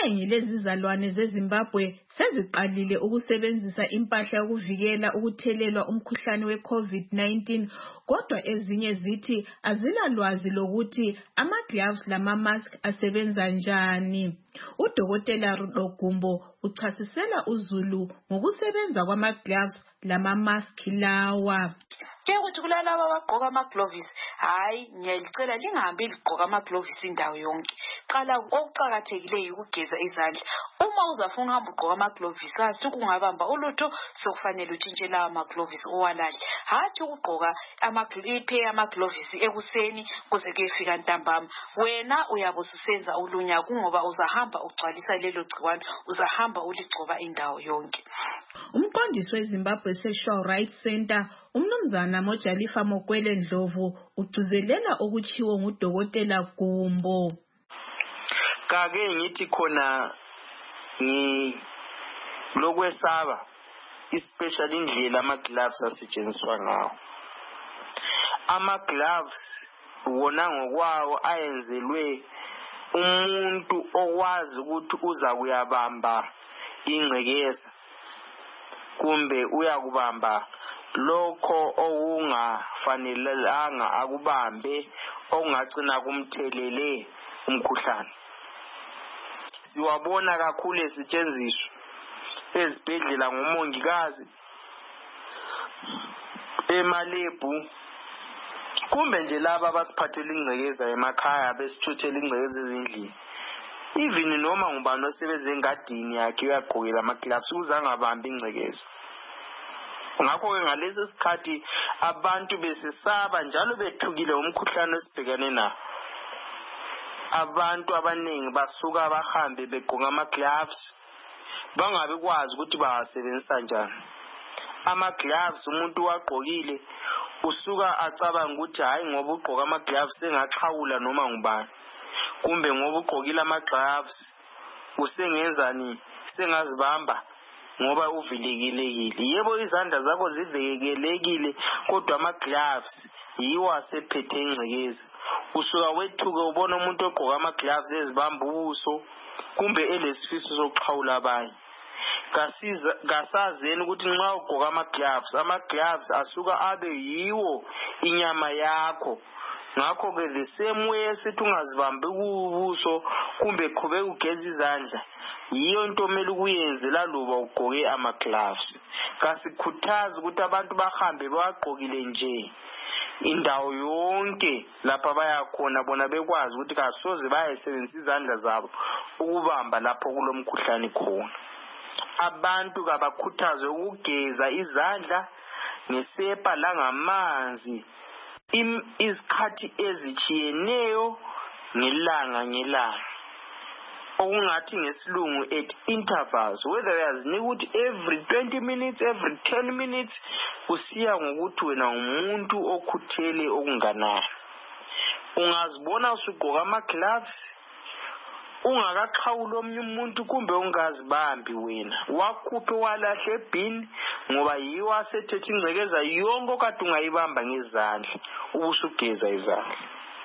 iningi lezizalwane zeZimbabwe seziqalile ukusebenzisa impahla yokuvikela ukuthelelwa umkhuhlane we-COVID nineteen, kodwa ezinye zithi azilalwazi lokuthi ama-gloves lama-mask asebenza njani. Udokotela Rudo Gumbo uchasisela uZulu ngokusebenza kwama-gloves lama-mask lawa. Ke ukuthi kulalabo abagqoka ama-gloves, hayi ngiyalicela lingahambi ligqoka ama-gloves indawo yonke. Qala okuqhakathekileyo ukugeza izandla. Uma uzafuna uhamba ugqoka ama-gloves, athi kungabamba ulutho sokufanele utshintshe lawa ama-gloves owalahle. Hathi ukugqoka ama-ipe ama-gloves ekuseni kuze kuyefika ntambama. Wena uyabe ususenza ulunya kungoba uzahamba ugcwalisa lelo gciwane, uzahamba uligcoba indawo yonke. Umqondisi weZimbabwe Sexual Rights Center umnumzana Mojalifa Mokwele Ndlovu ugcizelela okuchiwo ngudokotela Gumbo. Kake ngithi khona ngi lokwesaba especially indlela ama gloves asetshenziswa ngawo. Ama gloves wona ngokwawo ayenzelwe umuntu okwazi ukuthi uza kuyabamba ingcekeza kumbe uyakubamba lokho okungafanelanga akubambe okungagcina kumthelele umkhuhlane. Siwabona kakhulu esetshenziswa ezibhedlela ngomongikazi, emalebhu, kumbe nje laba abasiphathela ingcekeza emakhaya besithuthela ingcekeza ezindlini. Even noma ngubani osebenza engadini yakhe uyagqokela ama-gloves ukuze angabambi ingcekeza. Ngakho-ke ngalesi sikhathi abantu besesaba njalo bethukile umkhuhlane osibhekane nawo. Abantu abaningi basuka bahambe begqoka ama-gloves bangabe kwazi ukuthi bawasebenzisa njani. Ama-gloves umuntu wagqokile usuka acabanga ukuthi hayi ngoba ugqoka ama-gloves engaxhawula noma ngubani, kumbe ngoba ugqokile ama-gloves usengenzani sengazibamba ngoba uvikelekile. Yebo izandla zakho zivikelekile kodwa ama-gloves yiwo asephethe ingcekeza. Usuka wethuke ubona umuntu ogqoka ama-gloves ezibamba ubuso kumbe elesifiso sokuxhawula abanye. Kasiza kasazeni ukuthi nxa ugqoka ama-gloves, ama-gloves asuka abe yiwo inyama yakho. Ngakho-ke the same way esithi ungazibambi ubuso kumbe qhubeka ugeza izandla, yiyo into omele ukuyenze laloba ugqoke ama-gloves. Kasikhuthaza ukuthi abantu bahambe bawagqokile nje indawo yonke lapha bayakhona bona bekwazi ukuthi kasoze bayasebenzisa izandla zabo ukubamba lapho kulomkhuhlane khona. Abantu kabakhuthazwe ukugeza izandla ngesepa langamanzi izikhathi ezichiyeneyo ngelanga ngelanga, okungathi ngesilungu at intervals, whether yazinika ukuthi every twenty minutes, every ten minutes, kusiya ngokuthi wena umuntu okhuthele okunganani. Ungazibona usugqoka ama-gloves ungakaxhawula omnye umuntu kumbe ungazibambi wena, wakhuphe walahle ebhini ngoba yiwo asethethe ingcekeza yonke okade ungayibamba ngezandla ubusugeza izandla.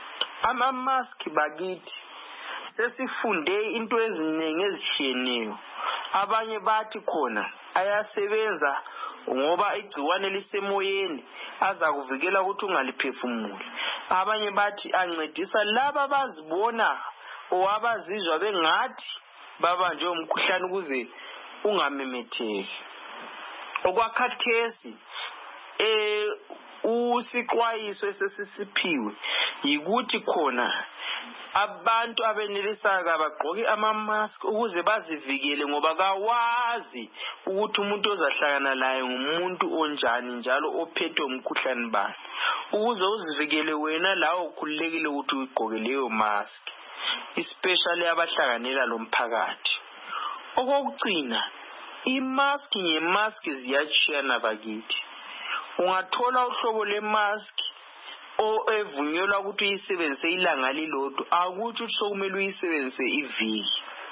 Ama-mask bakithi sesifunde into eziningi ezitshiyeneyo. Abanye bathi khona ayasebenza ngoba igciwane lisemoyeni aza kuvikela ukuthi ungaliphefumuli. Abanye bathi ancedisa laba bazibona owabazizwa bengathi babanjwe umkhuhlane ukuze ungamemetheki. Okwakhathesi eh usixwayiso esesisiphiwe yikuthi khona abantu abenelisayo bagqoke ama-mask ukuze bazivikele ngoba kawazi ukuthi umuntu ozahlangana laye ngumuntu onjani njalo ophethe umkhuhlane bani. Ukuze uzivikele wena lawo ukhululekile ukuthi ugqoke leyo mask, especially abahlanganela lo mphakathi. Okugcina i-mask nge-mask ziyachiyana bakithi. Ungathola uhlobo le-mask o evunyelwa ukuthi uyisebenzise ilanga lilodwa, akuthi sokumele uyisebenzise iviki.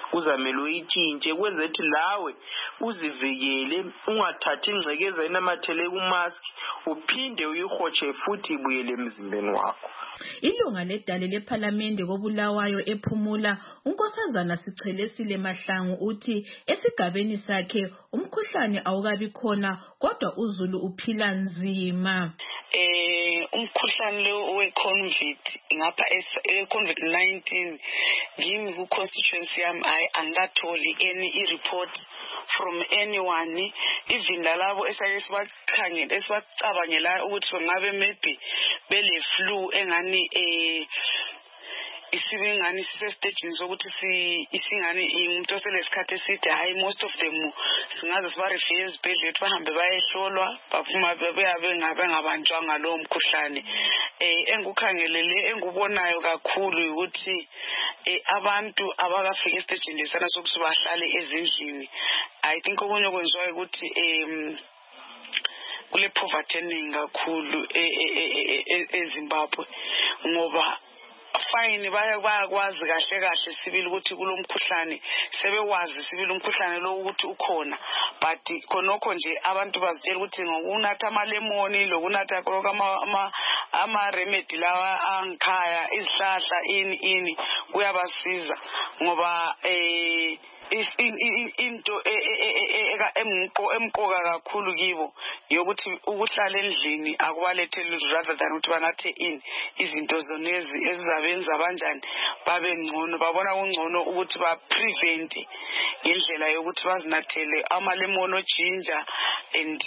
uzamele uyitshintshe kwenza ukuthi lawe uzivikele ungathathi ingcekeza enamathele kumask uphinde uyihotshe futhi ibuyele emzimbeni wakho. Ilunga ledale lephalamende koBulawayo ephumula unkosazana Sichelesile Mahlangu uthi esigabeni sakhe umkhuhlane awukabi khona kodwa uZulu uphila nzima. Eh umkhuhlane lo we-COVID ngapha e-COVID nineteen ngimi ku-constituency yami angatholi any report from anyone even lalabo esake sibakhangela esibacabangela ukuthi bangabe maybe bele flu engani eh isibingani sisestage sokuthi si isingani umuntu oselesikhathi eside hayi most of them singaze siba refer esibhedlela bahambe bayehlolwa baphuma beyabe ngabe ngabanjwa ngalo mkhuhlane eh engukhangelele engubonayo kakhulu ukuthi eh abantu abakafika estage lesana sokuthi bahlale ezindlini. I think okunye okwenziwa ukuthi em kule poverty eningi kakhulu eZimbabwe ngoba fine bayakwazi kahle kahle sibili ukuthi kulomkhuhlane sebewazi sibili umkhuhlane lo ukuthi ukhona but khonokho nje abantu bazitshela ukuthi ngokunatha amalemoni lokunatha konke ama ama remedy lawa angikhaya izihlahla ini ini kuyabasiza ngoba eh into emqo emqoka kakhulu kibo yokuthi ukuhlala endlini akubalethele rather than ukuthi banathe in izinto zonezi ezizabenza abanjani babe ngcono babona kungcono ukuthi ba prevent indlela yokuthi bazinathele amalemon ojinja and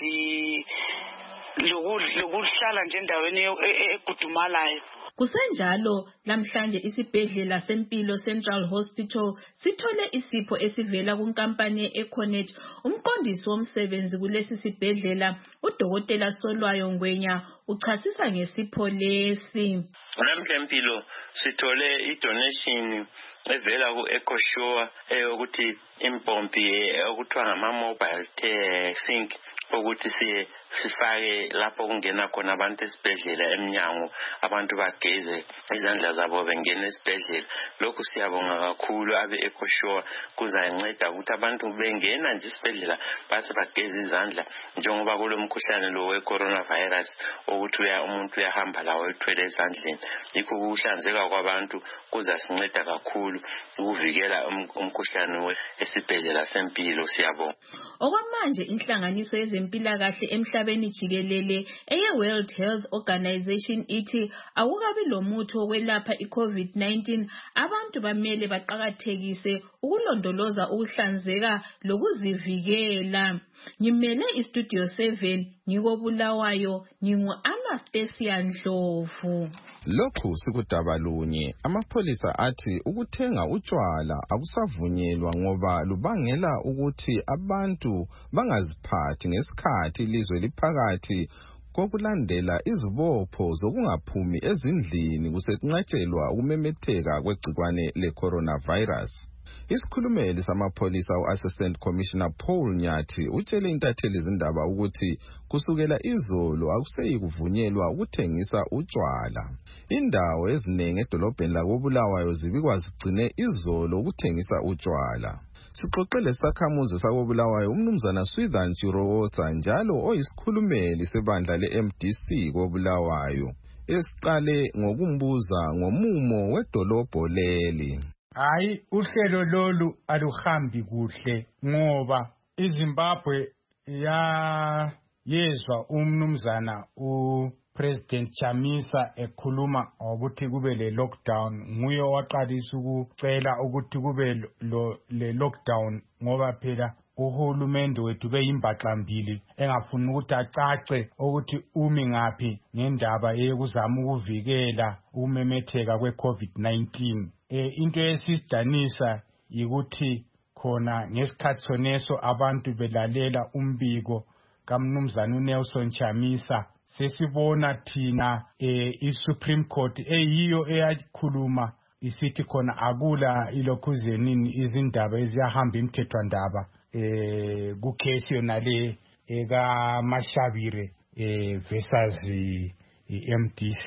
lokuhlala nje endaweni egudumalayo. Kusenjalo namhlanje isibhedlela sempilo Central Hospital sithole isipho esivela kunkampani eConnect. Umqondisi womsebenzi kulesi sibhedlela uDokotela Solwayo Ngwenya uchasisa ngesipho lesi. Namhlanje sithole idonation evela ku EcoSure eyokuthi impompi okuthiwa ngama mobile sink ukuthi siye sifake lapho kungena khona abantu esibhedlela eminyango abantu bageze izandla zabo bengena esibhedlela. Lokhu siyabonga kakhulu abe EcoSure kuzanceda ukuthi abantu bengena nje esibhedlela base bageze izandla njengoba kulomkhuhlane lo we-coronavirus ukuthi uya umuntu uyahamba lawo ethwele ezandleni. Yikho ukuhlanzeka kwabantu kuzasinceda kakhulu ukuvikela umkhuhlane esibhedlela sempilo. Siyabonga. Okwamanje inhlanganiso yezempilakahle emhlabeni jikelele eye World Health Organization ithi awukabi lomuthi wokwelapha iCovid nineteen. Abantu bamele baqakathekise ukulondoloza ukuhlanzeka lokuzivikela. Ngimele iStudio seven ngikoBulawayo ngingu Anastasia Ndlovu. Lokhu sikudabalunye amapholisa athi ukuthenga utshwala akusavunyelwa ngoba lubangela ukuthi abantu bangaziphathi ngesikhathi ilizwe liphakathi kokulandela izibopho zokungaphumi ezindlini kusenqatshelwa ukumemetheka kwegcikwane le-coronavirus. Isikhulumeli samapholisa u-Assistant Commissioner Paul Nyathi utshele intatheli izindaba ukuthi kusukela izolo akuseyi kuvunyelwa ukuthengisa utshwala. Indawo ezinengi edolobheni lakoBulawayo zibikwa zigcine izolo ukuthengisa utshwala. Sixoxele isakhamuzi sakoBulawayo umnumzana Swithan Chirowotsa njalo oyisikhulumeli sebandla le-M D C koBulawayo esiqale ngokumbuza ngomumo wedolobho leli. Hayi uhlelo lolu aluhambi kuhle ngoba iZimbabwe ya yezwa umnumzana uPresident Chamisa ekhuluma ukuthi kube le lockdown nguye waqalisa ukucela ukuthi kube le lockdown ngoba phela uhulumende wethu beyimbaxambili engafuni ukuthi acace ukuthi umi ngaphi ngendaba yekuzama ukuvikela ukumemetheka kwe-COVID nineteen. Eh into esisidanisa yikuthi khona ngesikhathi soneso abantu belalela umbiko kaMnumzana uNelson Chamisa sesibona thina eh iSupreme Court eyiyo eyakhuluma isithi khona akula ilokhuzenini izindaba eziyahamba imthethwandaba eh ku case yona le eka Mashabire eh versus i-M D C.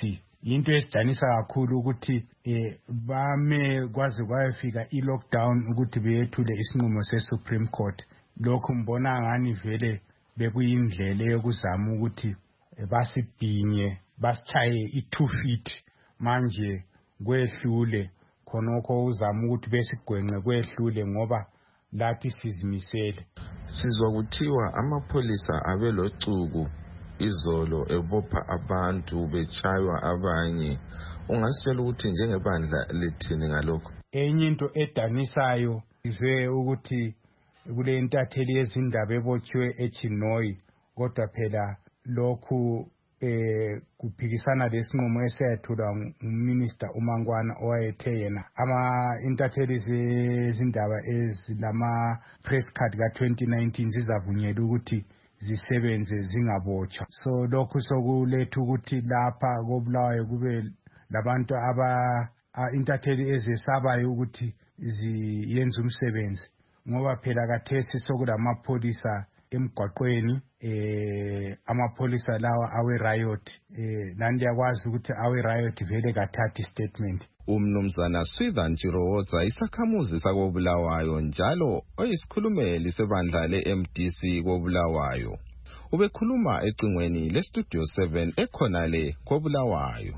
into esidanisa kakhulu ukuthi eh bame kwaze kwayefika i-lockdown ukuthi beyethule isinqumo se-Supreme Court. Lokhu mbona ngani vele bekuyindlela yokuzama ukuthi basibhinye basichaye i-two feet manje kwehlule khonokho uzama ukuthi besigwenqe kwehlule ngoba lathi sizimisele. Sizwa kuthiwa amapholisa abelocuku izolo ebopha abantu bechaywa abanye. Ungasitshela ukuthi njengebandla lithini ngalokho? Enye into edanisayo izwe ukuthi kule ntatheli yezindaba ebotshiwe eChinoyi, kodwa phela lokhu eh kuphikisana lesinqumo esethulwa uMinister uMangwana owayethe yena ama intatheli zezindaba ezilama press card ka twenty nineteen zizavunyelwa ukuthi zisebenze zingabotshwa. So lokhu sokuletha ukuthi lapha koBulawayo kube labantu aba intatheli ezesabayo ukuthi ziyenza umsebenzi, ngoba phela kathesi sokulamapholisa emgwaqweni eh amapholisa lawa awe riot eh nandi yakwazi ukuthi awe riot vele kathathi statement. Umnumzana Swithan Chiroza isakhamuzi sakoBulawayo njalo oyisikhulumeli sebandla le-M D C koBulawayo ubekhuluma ecingweni le-Studio seven ekhona le koBulawayo.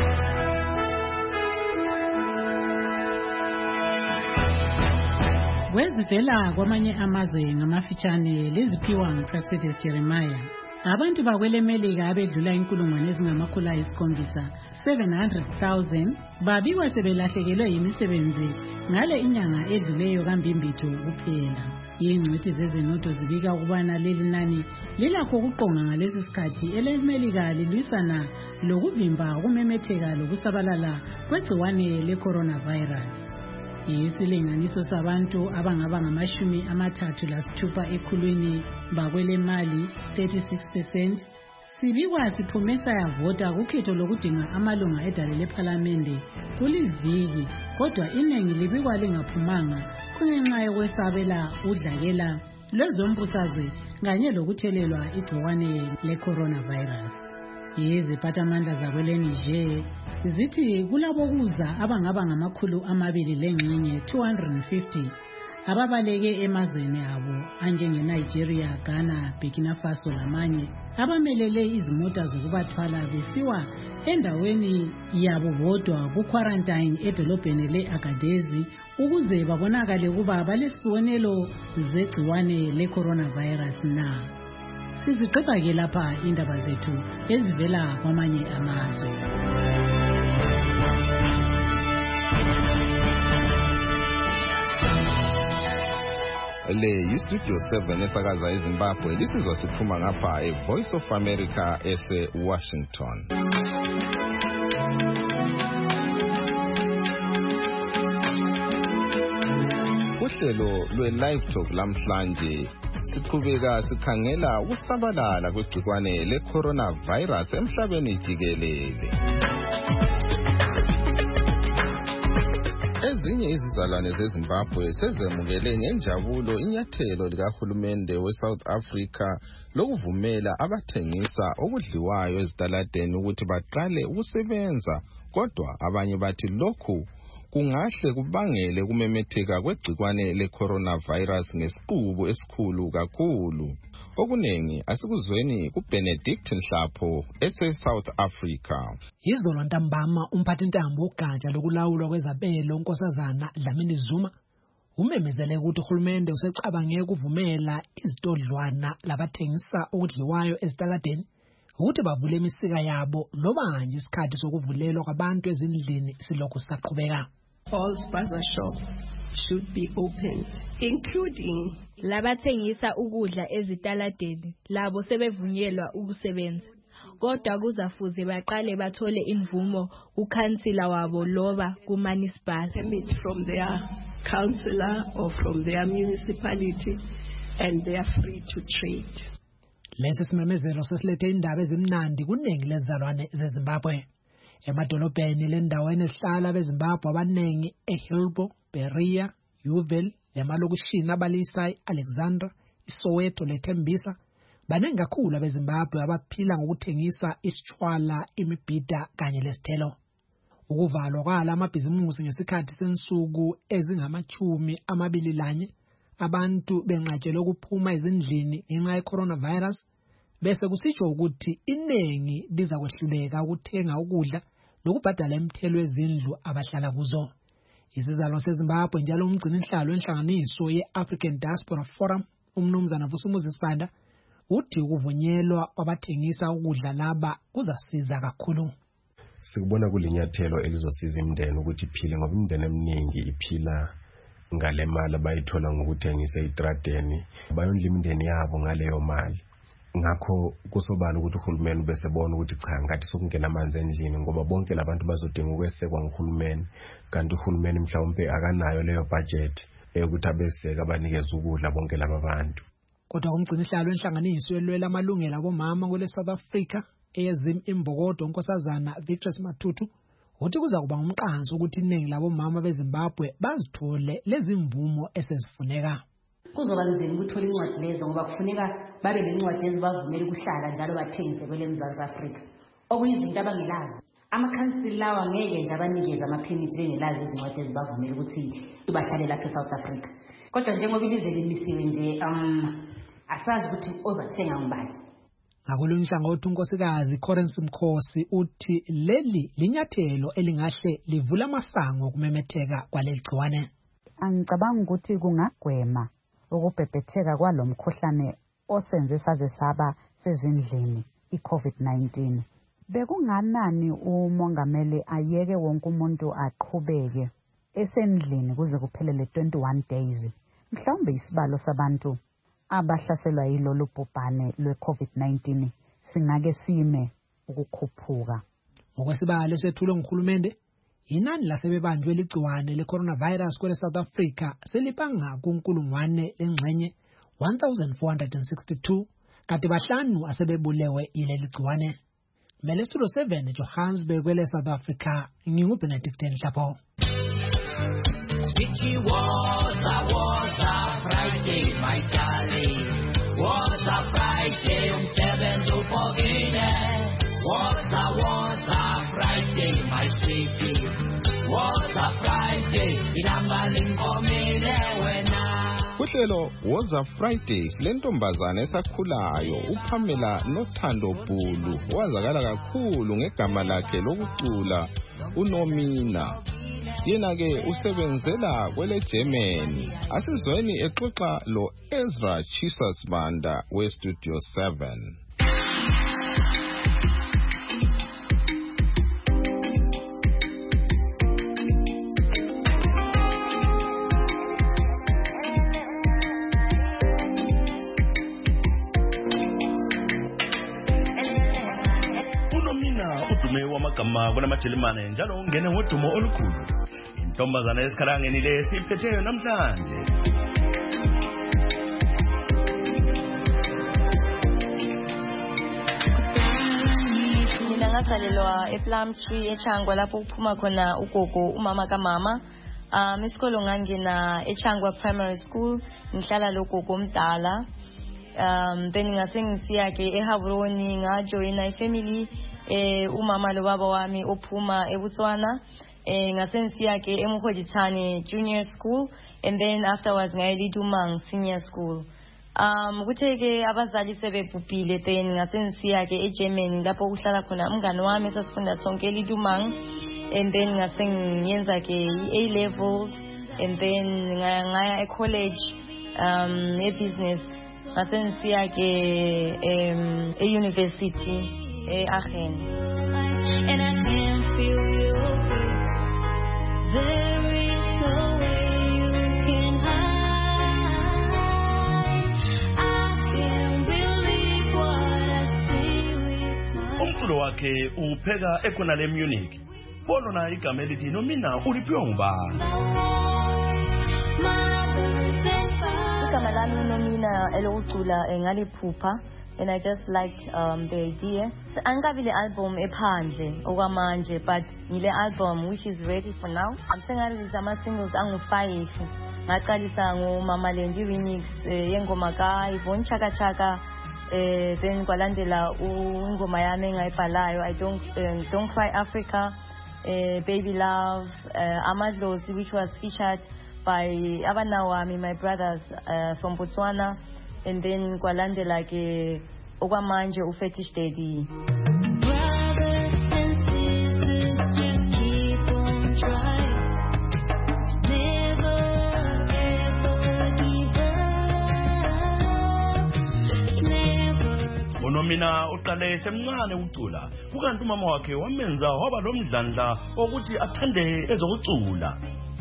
Wezivela kwamanye amazwe ngamafitshane leziphiwa nguPraxedis Jeremiah. Abantu bakwele Melika abedlula inkulungwane ezingamakhulu ayisikhombisa seven hundred thousand babikwa sebelahlekelwe yimisebenzi ngale inyanga edluleyo kambimbitho kuphela. Ingcwethi zezenotho zibika ukubana leli nani lilakho ukuqonga ngalesi sikhathi eleMelika lilwisana lokuvimba ukumemetheka lokusabalala kwegciwane le-coronavirus. Isilinganiso sabantu abangaba ngamashumi amathathu lasithupha ekhulwini bakwele Mali thirty-six percent sibikwa siphume sayavota kukhetho lokudinga amalunga edale lephalamende kuliviki, kodwa iningi libikwa lingaphumanga kungenxa yokwesabela udlakela lwezombusazwe kanye lokuthelelwa igciwane le-coronavirus. Iziphathamandla zakwele Niger zithi kulabo kuza abangaba ngamakhulu amabili lengxenye two hundred fifty ababaleke emazweni abo anjenge Nigeria, Ghana, Burkina Faso lamanye abamelele izimota zokubathwala besiwa endaweni yabo bodwa ku quarantine edolobheni le-Agadezi ukuze babonakale kuba balesibonelo zegciwane le-coronavirus na. Siziqeda ke lapha indaba zethu ezivela kwamanye amazwe. Le yi-Studio seven esakaza eZimbabwe lisizwa siphuma ngapha e-Voice of America ese-Washington. Uhlelo lwe-Live Talk lamhlanje siqhubeka sikhangela ukusabalala kwegciwane le-coronavirus emhlabeni jikelele. Ezinye izizalwane zeZimbabwe sezemukele ngenjabulo inyathelo likahulumende we-South Africa lokuvumela abathengisa okudliwayo ezitaladeni ukuthi baqale ukusebenza, kodwa abanye bathi lokhu kungahle kubangele kumemetheka kwegciwane le-coronavirus ngesiqubu esikhulu kakhulu. Okunengi asikuzweni kuBenedict Nhlapho ese-South Africa. Izolo ntambama umphathintambo ugatsha lokulawulwa kwezabelo unkosazana Dlamini Zuma umemezele ukuthi uhulumende usecabange ukuvumela izitodlwana labathengisa okudliwayo ezitaladeni ukuthi bavule imisika yabo loba nje isikhathi sokuvulelwa kwabantu ezindlini silokhu saqhubeka. All spaza shops should be opened, including labathengisa ukudla ezitaladeni labo sebevunyelwa ukusebenza, kodwa kuzafuze baqale bathole imvumo ukhansila wabo loba kuMunicipal permit from their councillor or from their municipality, and they are free to trade. Lesi simemezelo sesilethe indaba ezimnandi kuningi lezizalwane zeZimbabwe. Emadolobheni lendaweni esihlala beZimbabwe abanengi eHilbo, Beria, Yuvel, lemalokushini abalisai Alexandra, iSoweto leTembisa baningi kakhulu abeZimbabwe abaphila ngokuthengisa isitshwala, imibhida kanye lesithelo. Ukuvalwa kwala amabhizimusi ngesikhathi sensuku ezingamachumi amabili lanye, abantu benqatshelwe ukuphuma ezindlini ngenxa ye-coronavirus, bese kusitsho ukuthi inengi liza kwehluleka ukuthenga ukudla lokubhadala imithelo ezindlu abahlala kuzo. Isizalo seZimbabwe njalo umgcini inhlalo wenhlanganiso ye-African Diaspora Forum, umnumzana Vusumuzi Sibanda, uthi ukuvunyelwa kwabathengisa ukudla laba kuzasiza kakhulu. Sikubona kulinyathelo elizosiza imndeni ukuthi iphile, ngoba imndeni eminingi iphila ngale mali bayithola ngokuthengisa etradeni, bayondla imndeni yabo ngaleyo mali. Ngakho kusobala ukuthi uhulumeni bese bona ukuthi cha ngathi sokungena amanzi endlini, ngoba bonke labantu bazodinga ukwesekwa nguhulumeni, kanti uhulumeni mhlawumbe akanayo leyo budget ukuthi abeseka abanikeza ukudla bonke laba bantu. Kodwa umgcini inhlalo wenhlanganiso elwela amalungelo abomama kwele South Africa eyezim imbokodo unkosazana Victor Matutu uthi kuza kuba umqanso ukuthi iningi labomama beZimbabwe bazithole lezi mvumo esezifuneka. Kuzoba nzima ukuthola incwadi lezo ngoba kufuneka babe lencwadi ezibavumela ukuhlala njalo bathengise kwele Mzansi Afrika, okuyizinto abangelazi. Amakhansili lawa ngeke nje abanikeze amaphemithi bengelazi izincwadi ezibavumela ukuthi bahlale lapha eSouth Africa. Kodwa njengoba ilizwe limisiwe nje um asazi ukuthi ozathenga ngubani. Ngakolunye uhlangothi unkosikazi Corensi Mkhosi uthi leli linyathelo elingahle livula amasango okumemetheka kwaleli gciwane. Angicabanga ukuthi kungagwema ukubhebhetheka kwalomkhuhlane osenze saze saba sezindlini i-COVID nineteen. Bekunganani umongameli ayeke wonke umuntu aqhubeke esendlini kuze kuphelele twenty-one days. Mhlawumbe isibalo sabantu abahlaselwa yilolu bhubhane lwe-COVID nineteen singake sime ukukhuphuka. Ngokwesibalo esethulwe nguhulumende, inani lasebebanjwe ligciwane le-coronavirus kwele South Africa selipanga kunkulungwane lengxenye one thousand four hundred sixty-two, kanti bahlanu asebebulewe ileli gciwane. Mele Studio seven Johannesburg kwele South Africa, nginguBenedict Nhlapo. It was a was a Friday, my darling. Was a Friday, um seven to forget. Was a was a Friday, my sweetie. Was a Friday, ilambaling omile wena. Kuhlelo was a Friday silentombazana esakhulayo uPamela Nothando Bhulu wazakala kakhulu ngegama lakhe lokucula uNomina. Yena ke usebenzela kwele Germany. Asizweni exoxa lo Ezra Chisas Banda we Studio seven. Magama kuna majelimane njalo ungene ngodumo olukhulu. Intombazana esikharangeni le siphetheyo namhlanje. Mina ngazalelwa ePlumtree eChangwa lapho kuphuma khona ugogo umama kaMama. Um isikolo ngangena eChangwa Primary School, ngihlala logogo omdala. Um then ngase ngisiya ke eHavroni ngajoina ifamily eh umama lo baba wami ophuma eBotswana, eh ngasensiya ke eMukhojithani Junior School, and then afterwards ngayelidumang Senior School. Um kuthe ke abazali sebebhubhile, then ngasensiya ke eGermany lapho kuhlala khona umngane wami esasifunda sonke elidumang, and then ngasengiyenza ke A levels, and then ngaya ecollege um ebusiness, ngasensiya ke em euniversity Aachen. And I can feel you. There is no way you can hide. I can't believe what I see with my umculo wakhe upheka ekhona le Munich. Bono na igama elithi Nomina uliphiwa ngubani? Igama lami Nomina elokucula ngaliphupha. And I just like um, the idea. Angikabile album ephandle okwamanje, but ngile album which is ready for now. I'm singing ama singles angu five. Ngaqalisa ngo Mama Lendi remix yengoma ka Yvonne Chaka Chaka eh then kwalandela ingoma yami engayibhalayo I don't um, don't cry Africa, uh, Baby Love, uh, Amadlozi, which was featured by Abanawami, my brothers uh, from Botswana, and then kwalandela ke okwamanje uFetish Daddy. Unomina uqale semncane ukucula kukanti umama wakhe wamenza waba lomdlandla ukuthi athande ezokucula.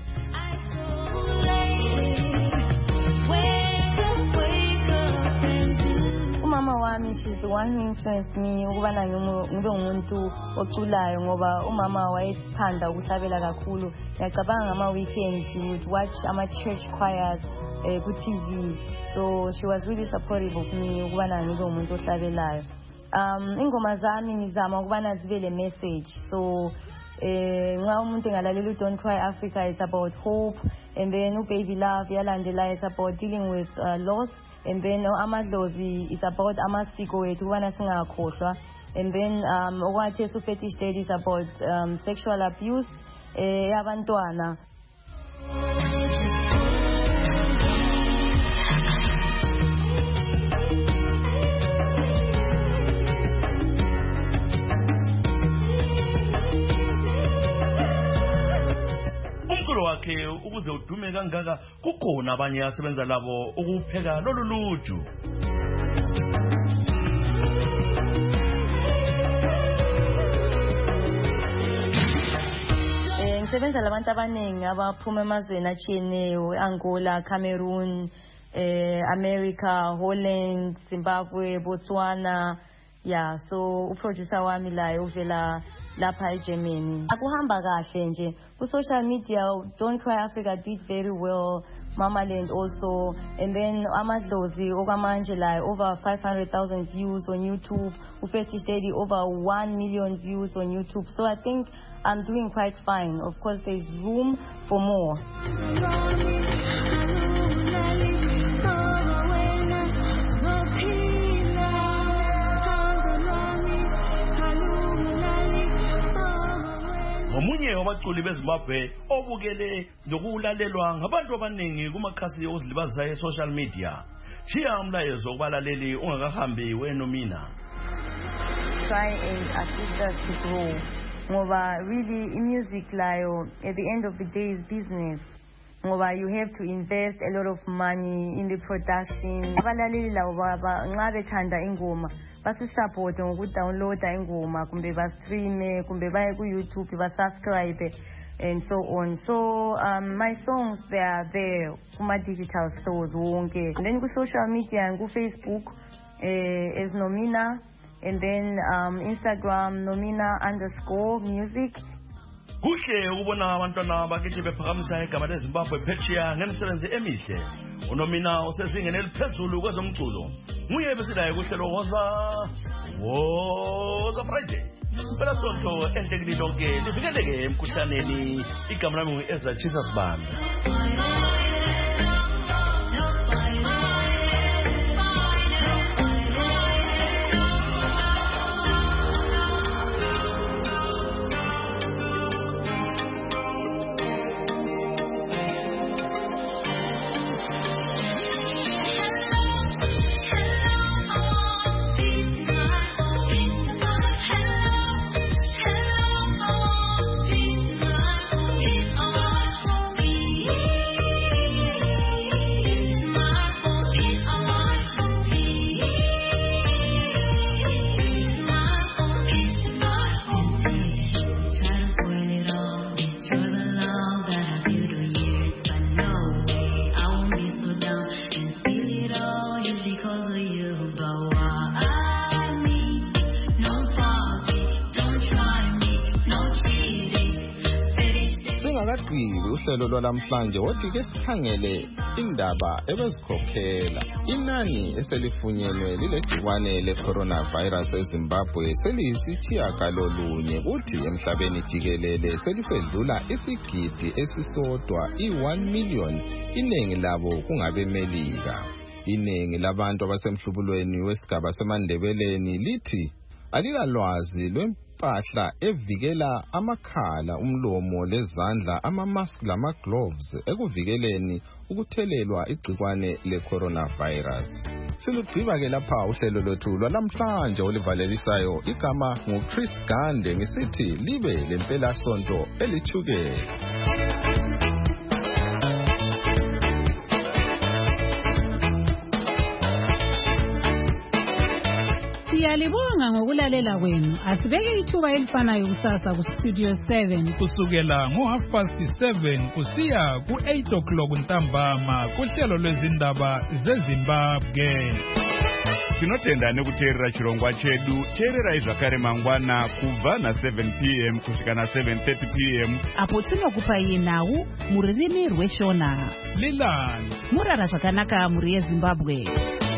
Umama wami, she's the one who influenced me ukubana ngibe umuntu oculayo ngoba umama wayethanda ukuhlabela kakhulu. Ngiyacabanga ngama weekends he would watch ama church choirs eh, ku T V. So she was really supportive of me ukubana ngibe umuntu ohlabelayo. Um ingoma zami ngizama ukubana zibe le message. So eh nxa umuntu engalalela Don't Cry Africa, it's about hope, and then uBaby Love yalandela it's about dealing with uh, loss, and then Amadlozi is about amasiko ethu ukubana singakhohlwa, and then um okwathi uFetish Daddy is about um, sexual abuse eh yabantwana. Umculo wakhe ukuze udume kangaka kukhona abanye asebenza labo ukupheka lolu luju. Eh ngisebenza labantu abaningi abaphuma emazweni atshiyeneyo, Angola, Cameroon, eh America, Holland, Zimbabwe, Botswana. Yeah, so uproducer wami la uvela lapha eGermany. Akuhamba kahle nje ku social media. Don't Cry Africa did very well, Mamaland also, and then Amadlozi okwamanje la over five hundred thousand views on YouTube, uFetish Daddy over one million views on YouTube. So I think I'm doing quite fine. Of course there's room for more. Omunye wabaculi beZimbabwe obukele nokulalelwa ngabantu abaningi kumakhasi okuzilibaza e-social media. Chiya umlayezo kubalaleli ungakahambi weNomina. Try and assist us to grow. Ngoba really music layo at the end of the day is business. Ngoba you have to invest a lot of money in the production. Abalaleli labo nxa bethanda ingoma basisupport ngokudownloada ingoma kumbe bastreame kumbe baye ku YouTube basubscribe and so on. So um, my songs, they are there kuma digital stores wonke, and then ku social media and ku Facebook eh, as Nomina, and then um, Instagram Nomina underscore music. Kuhle ukubona abantwana bakithi bephakamisa igama leZimbabwe phetsheya ngemisebenzi emihle. Unomina usezingeni eliphezulu kwezomculo. Nguye besilaye kuhlelo woza woza Friday. Phela sonto enhlekile lonke livikeleke emkhuhlaneni. Igama lami ngu-Ezra Jesus Bami. Uhlelo lwalamhlanje wothi ke sikhangele indaba ebezikhokhela inani eselifunyenwe lilegciwane le-coronavirus eZimbabwe seliyisitshiya kalolunye kuthi emhlabeni jikelele selisedlula isigidi esisodwa i-one million, iningi labo kungabemelika. Iningi labantu abasemhlubulweni wesigaba seMandebeleni lithi alilalwazi lwempahla evikela amakhala, umlomo lezandla, ama-mask lama-gloves ekuvikeleni ukuthelelwa igcikwane le-coronavirus. Silugqiba-ke lapha uhlelo lwethu lwalamhlanje olivalelisayo. Igama nguChris Gande, ngisithi libe lempelasonto elithukela. Siyalibonga ngokulalela kwenu. Asibeke ithuba elifanayo kusasa ku Studio seven kusukela ngo half past seven kusiya ku eight o'clock ntambama kuhlelo lwezindaba zeZimbabwe. Tinotenda kuteerera chirongwa chedu. Teererai zvakare mangwana kubva na seven p m kusvika na seven thirty p m apo tinokupai nhau mururimi rweshona. Lilani murara zvakanaka muri yeZimbabwe.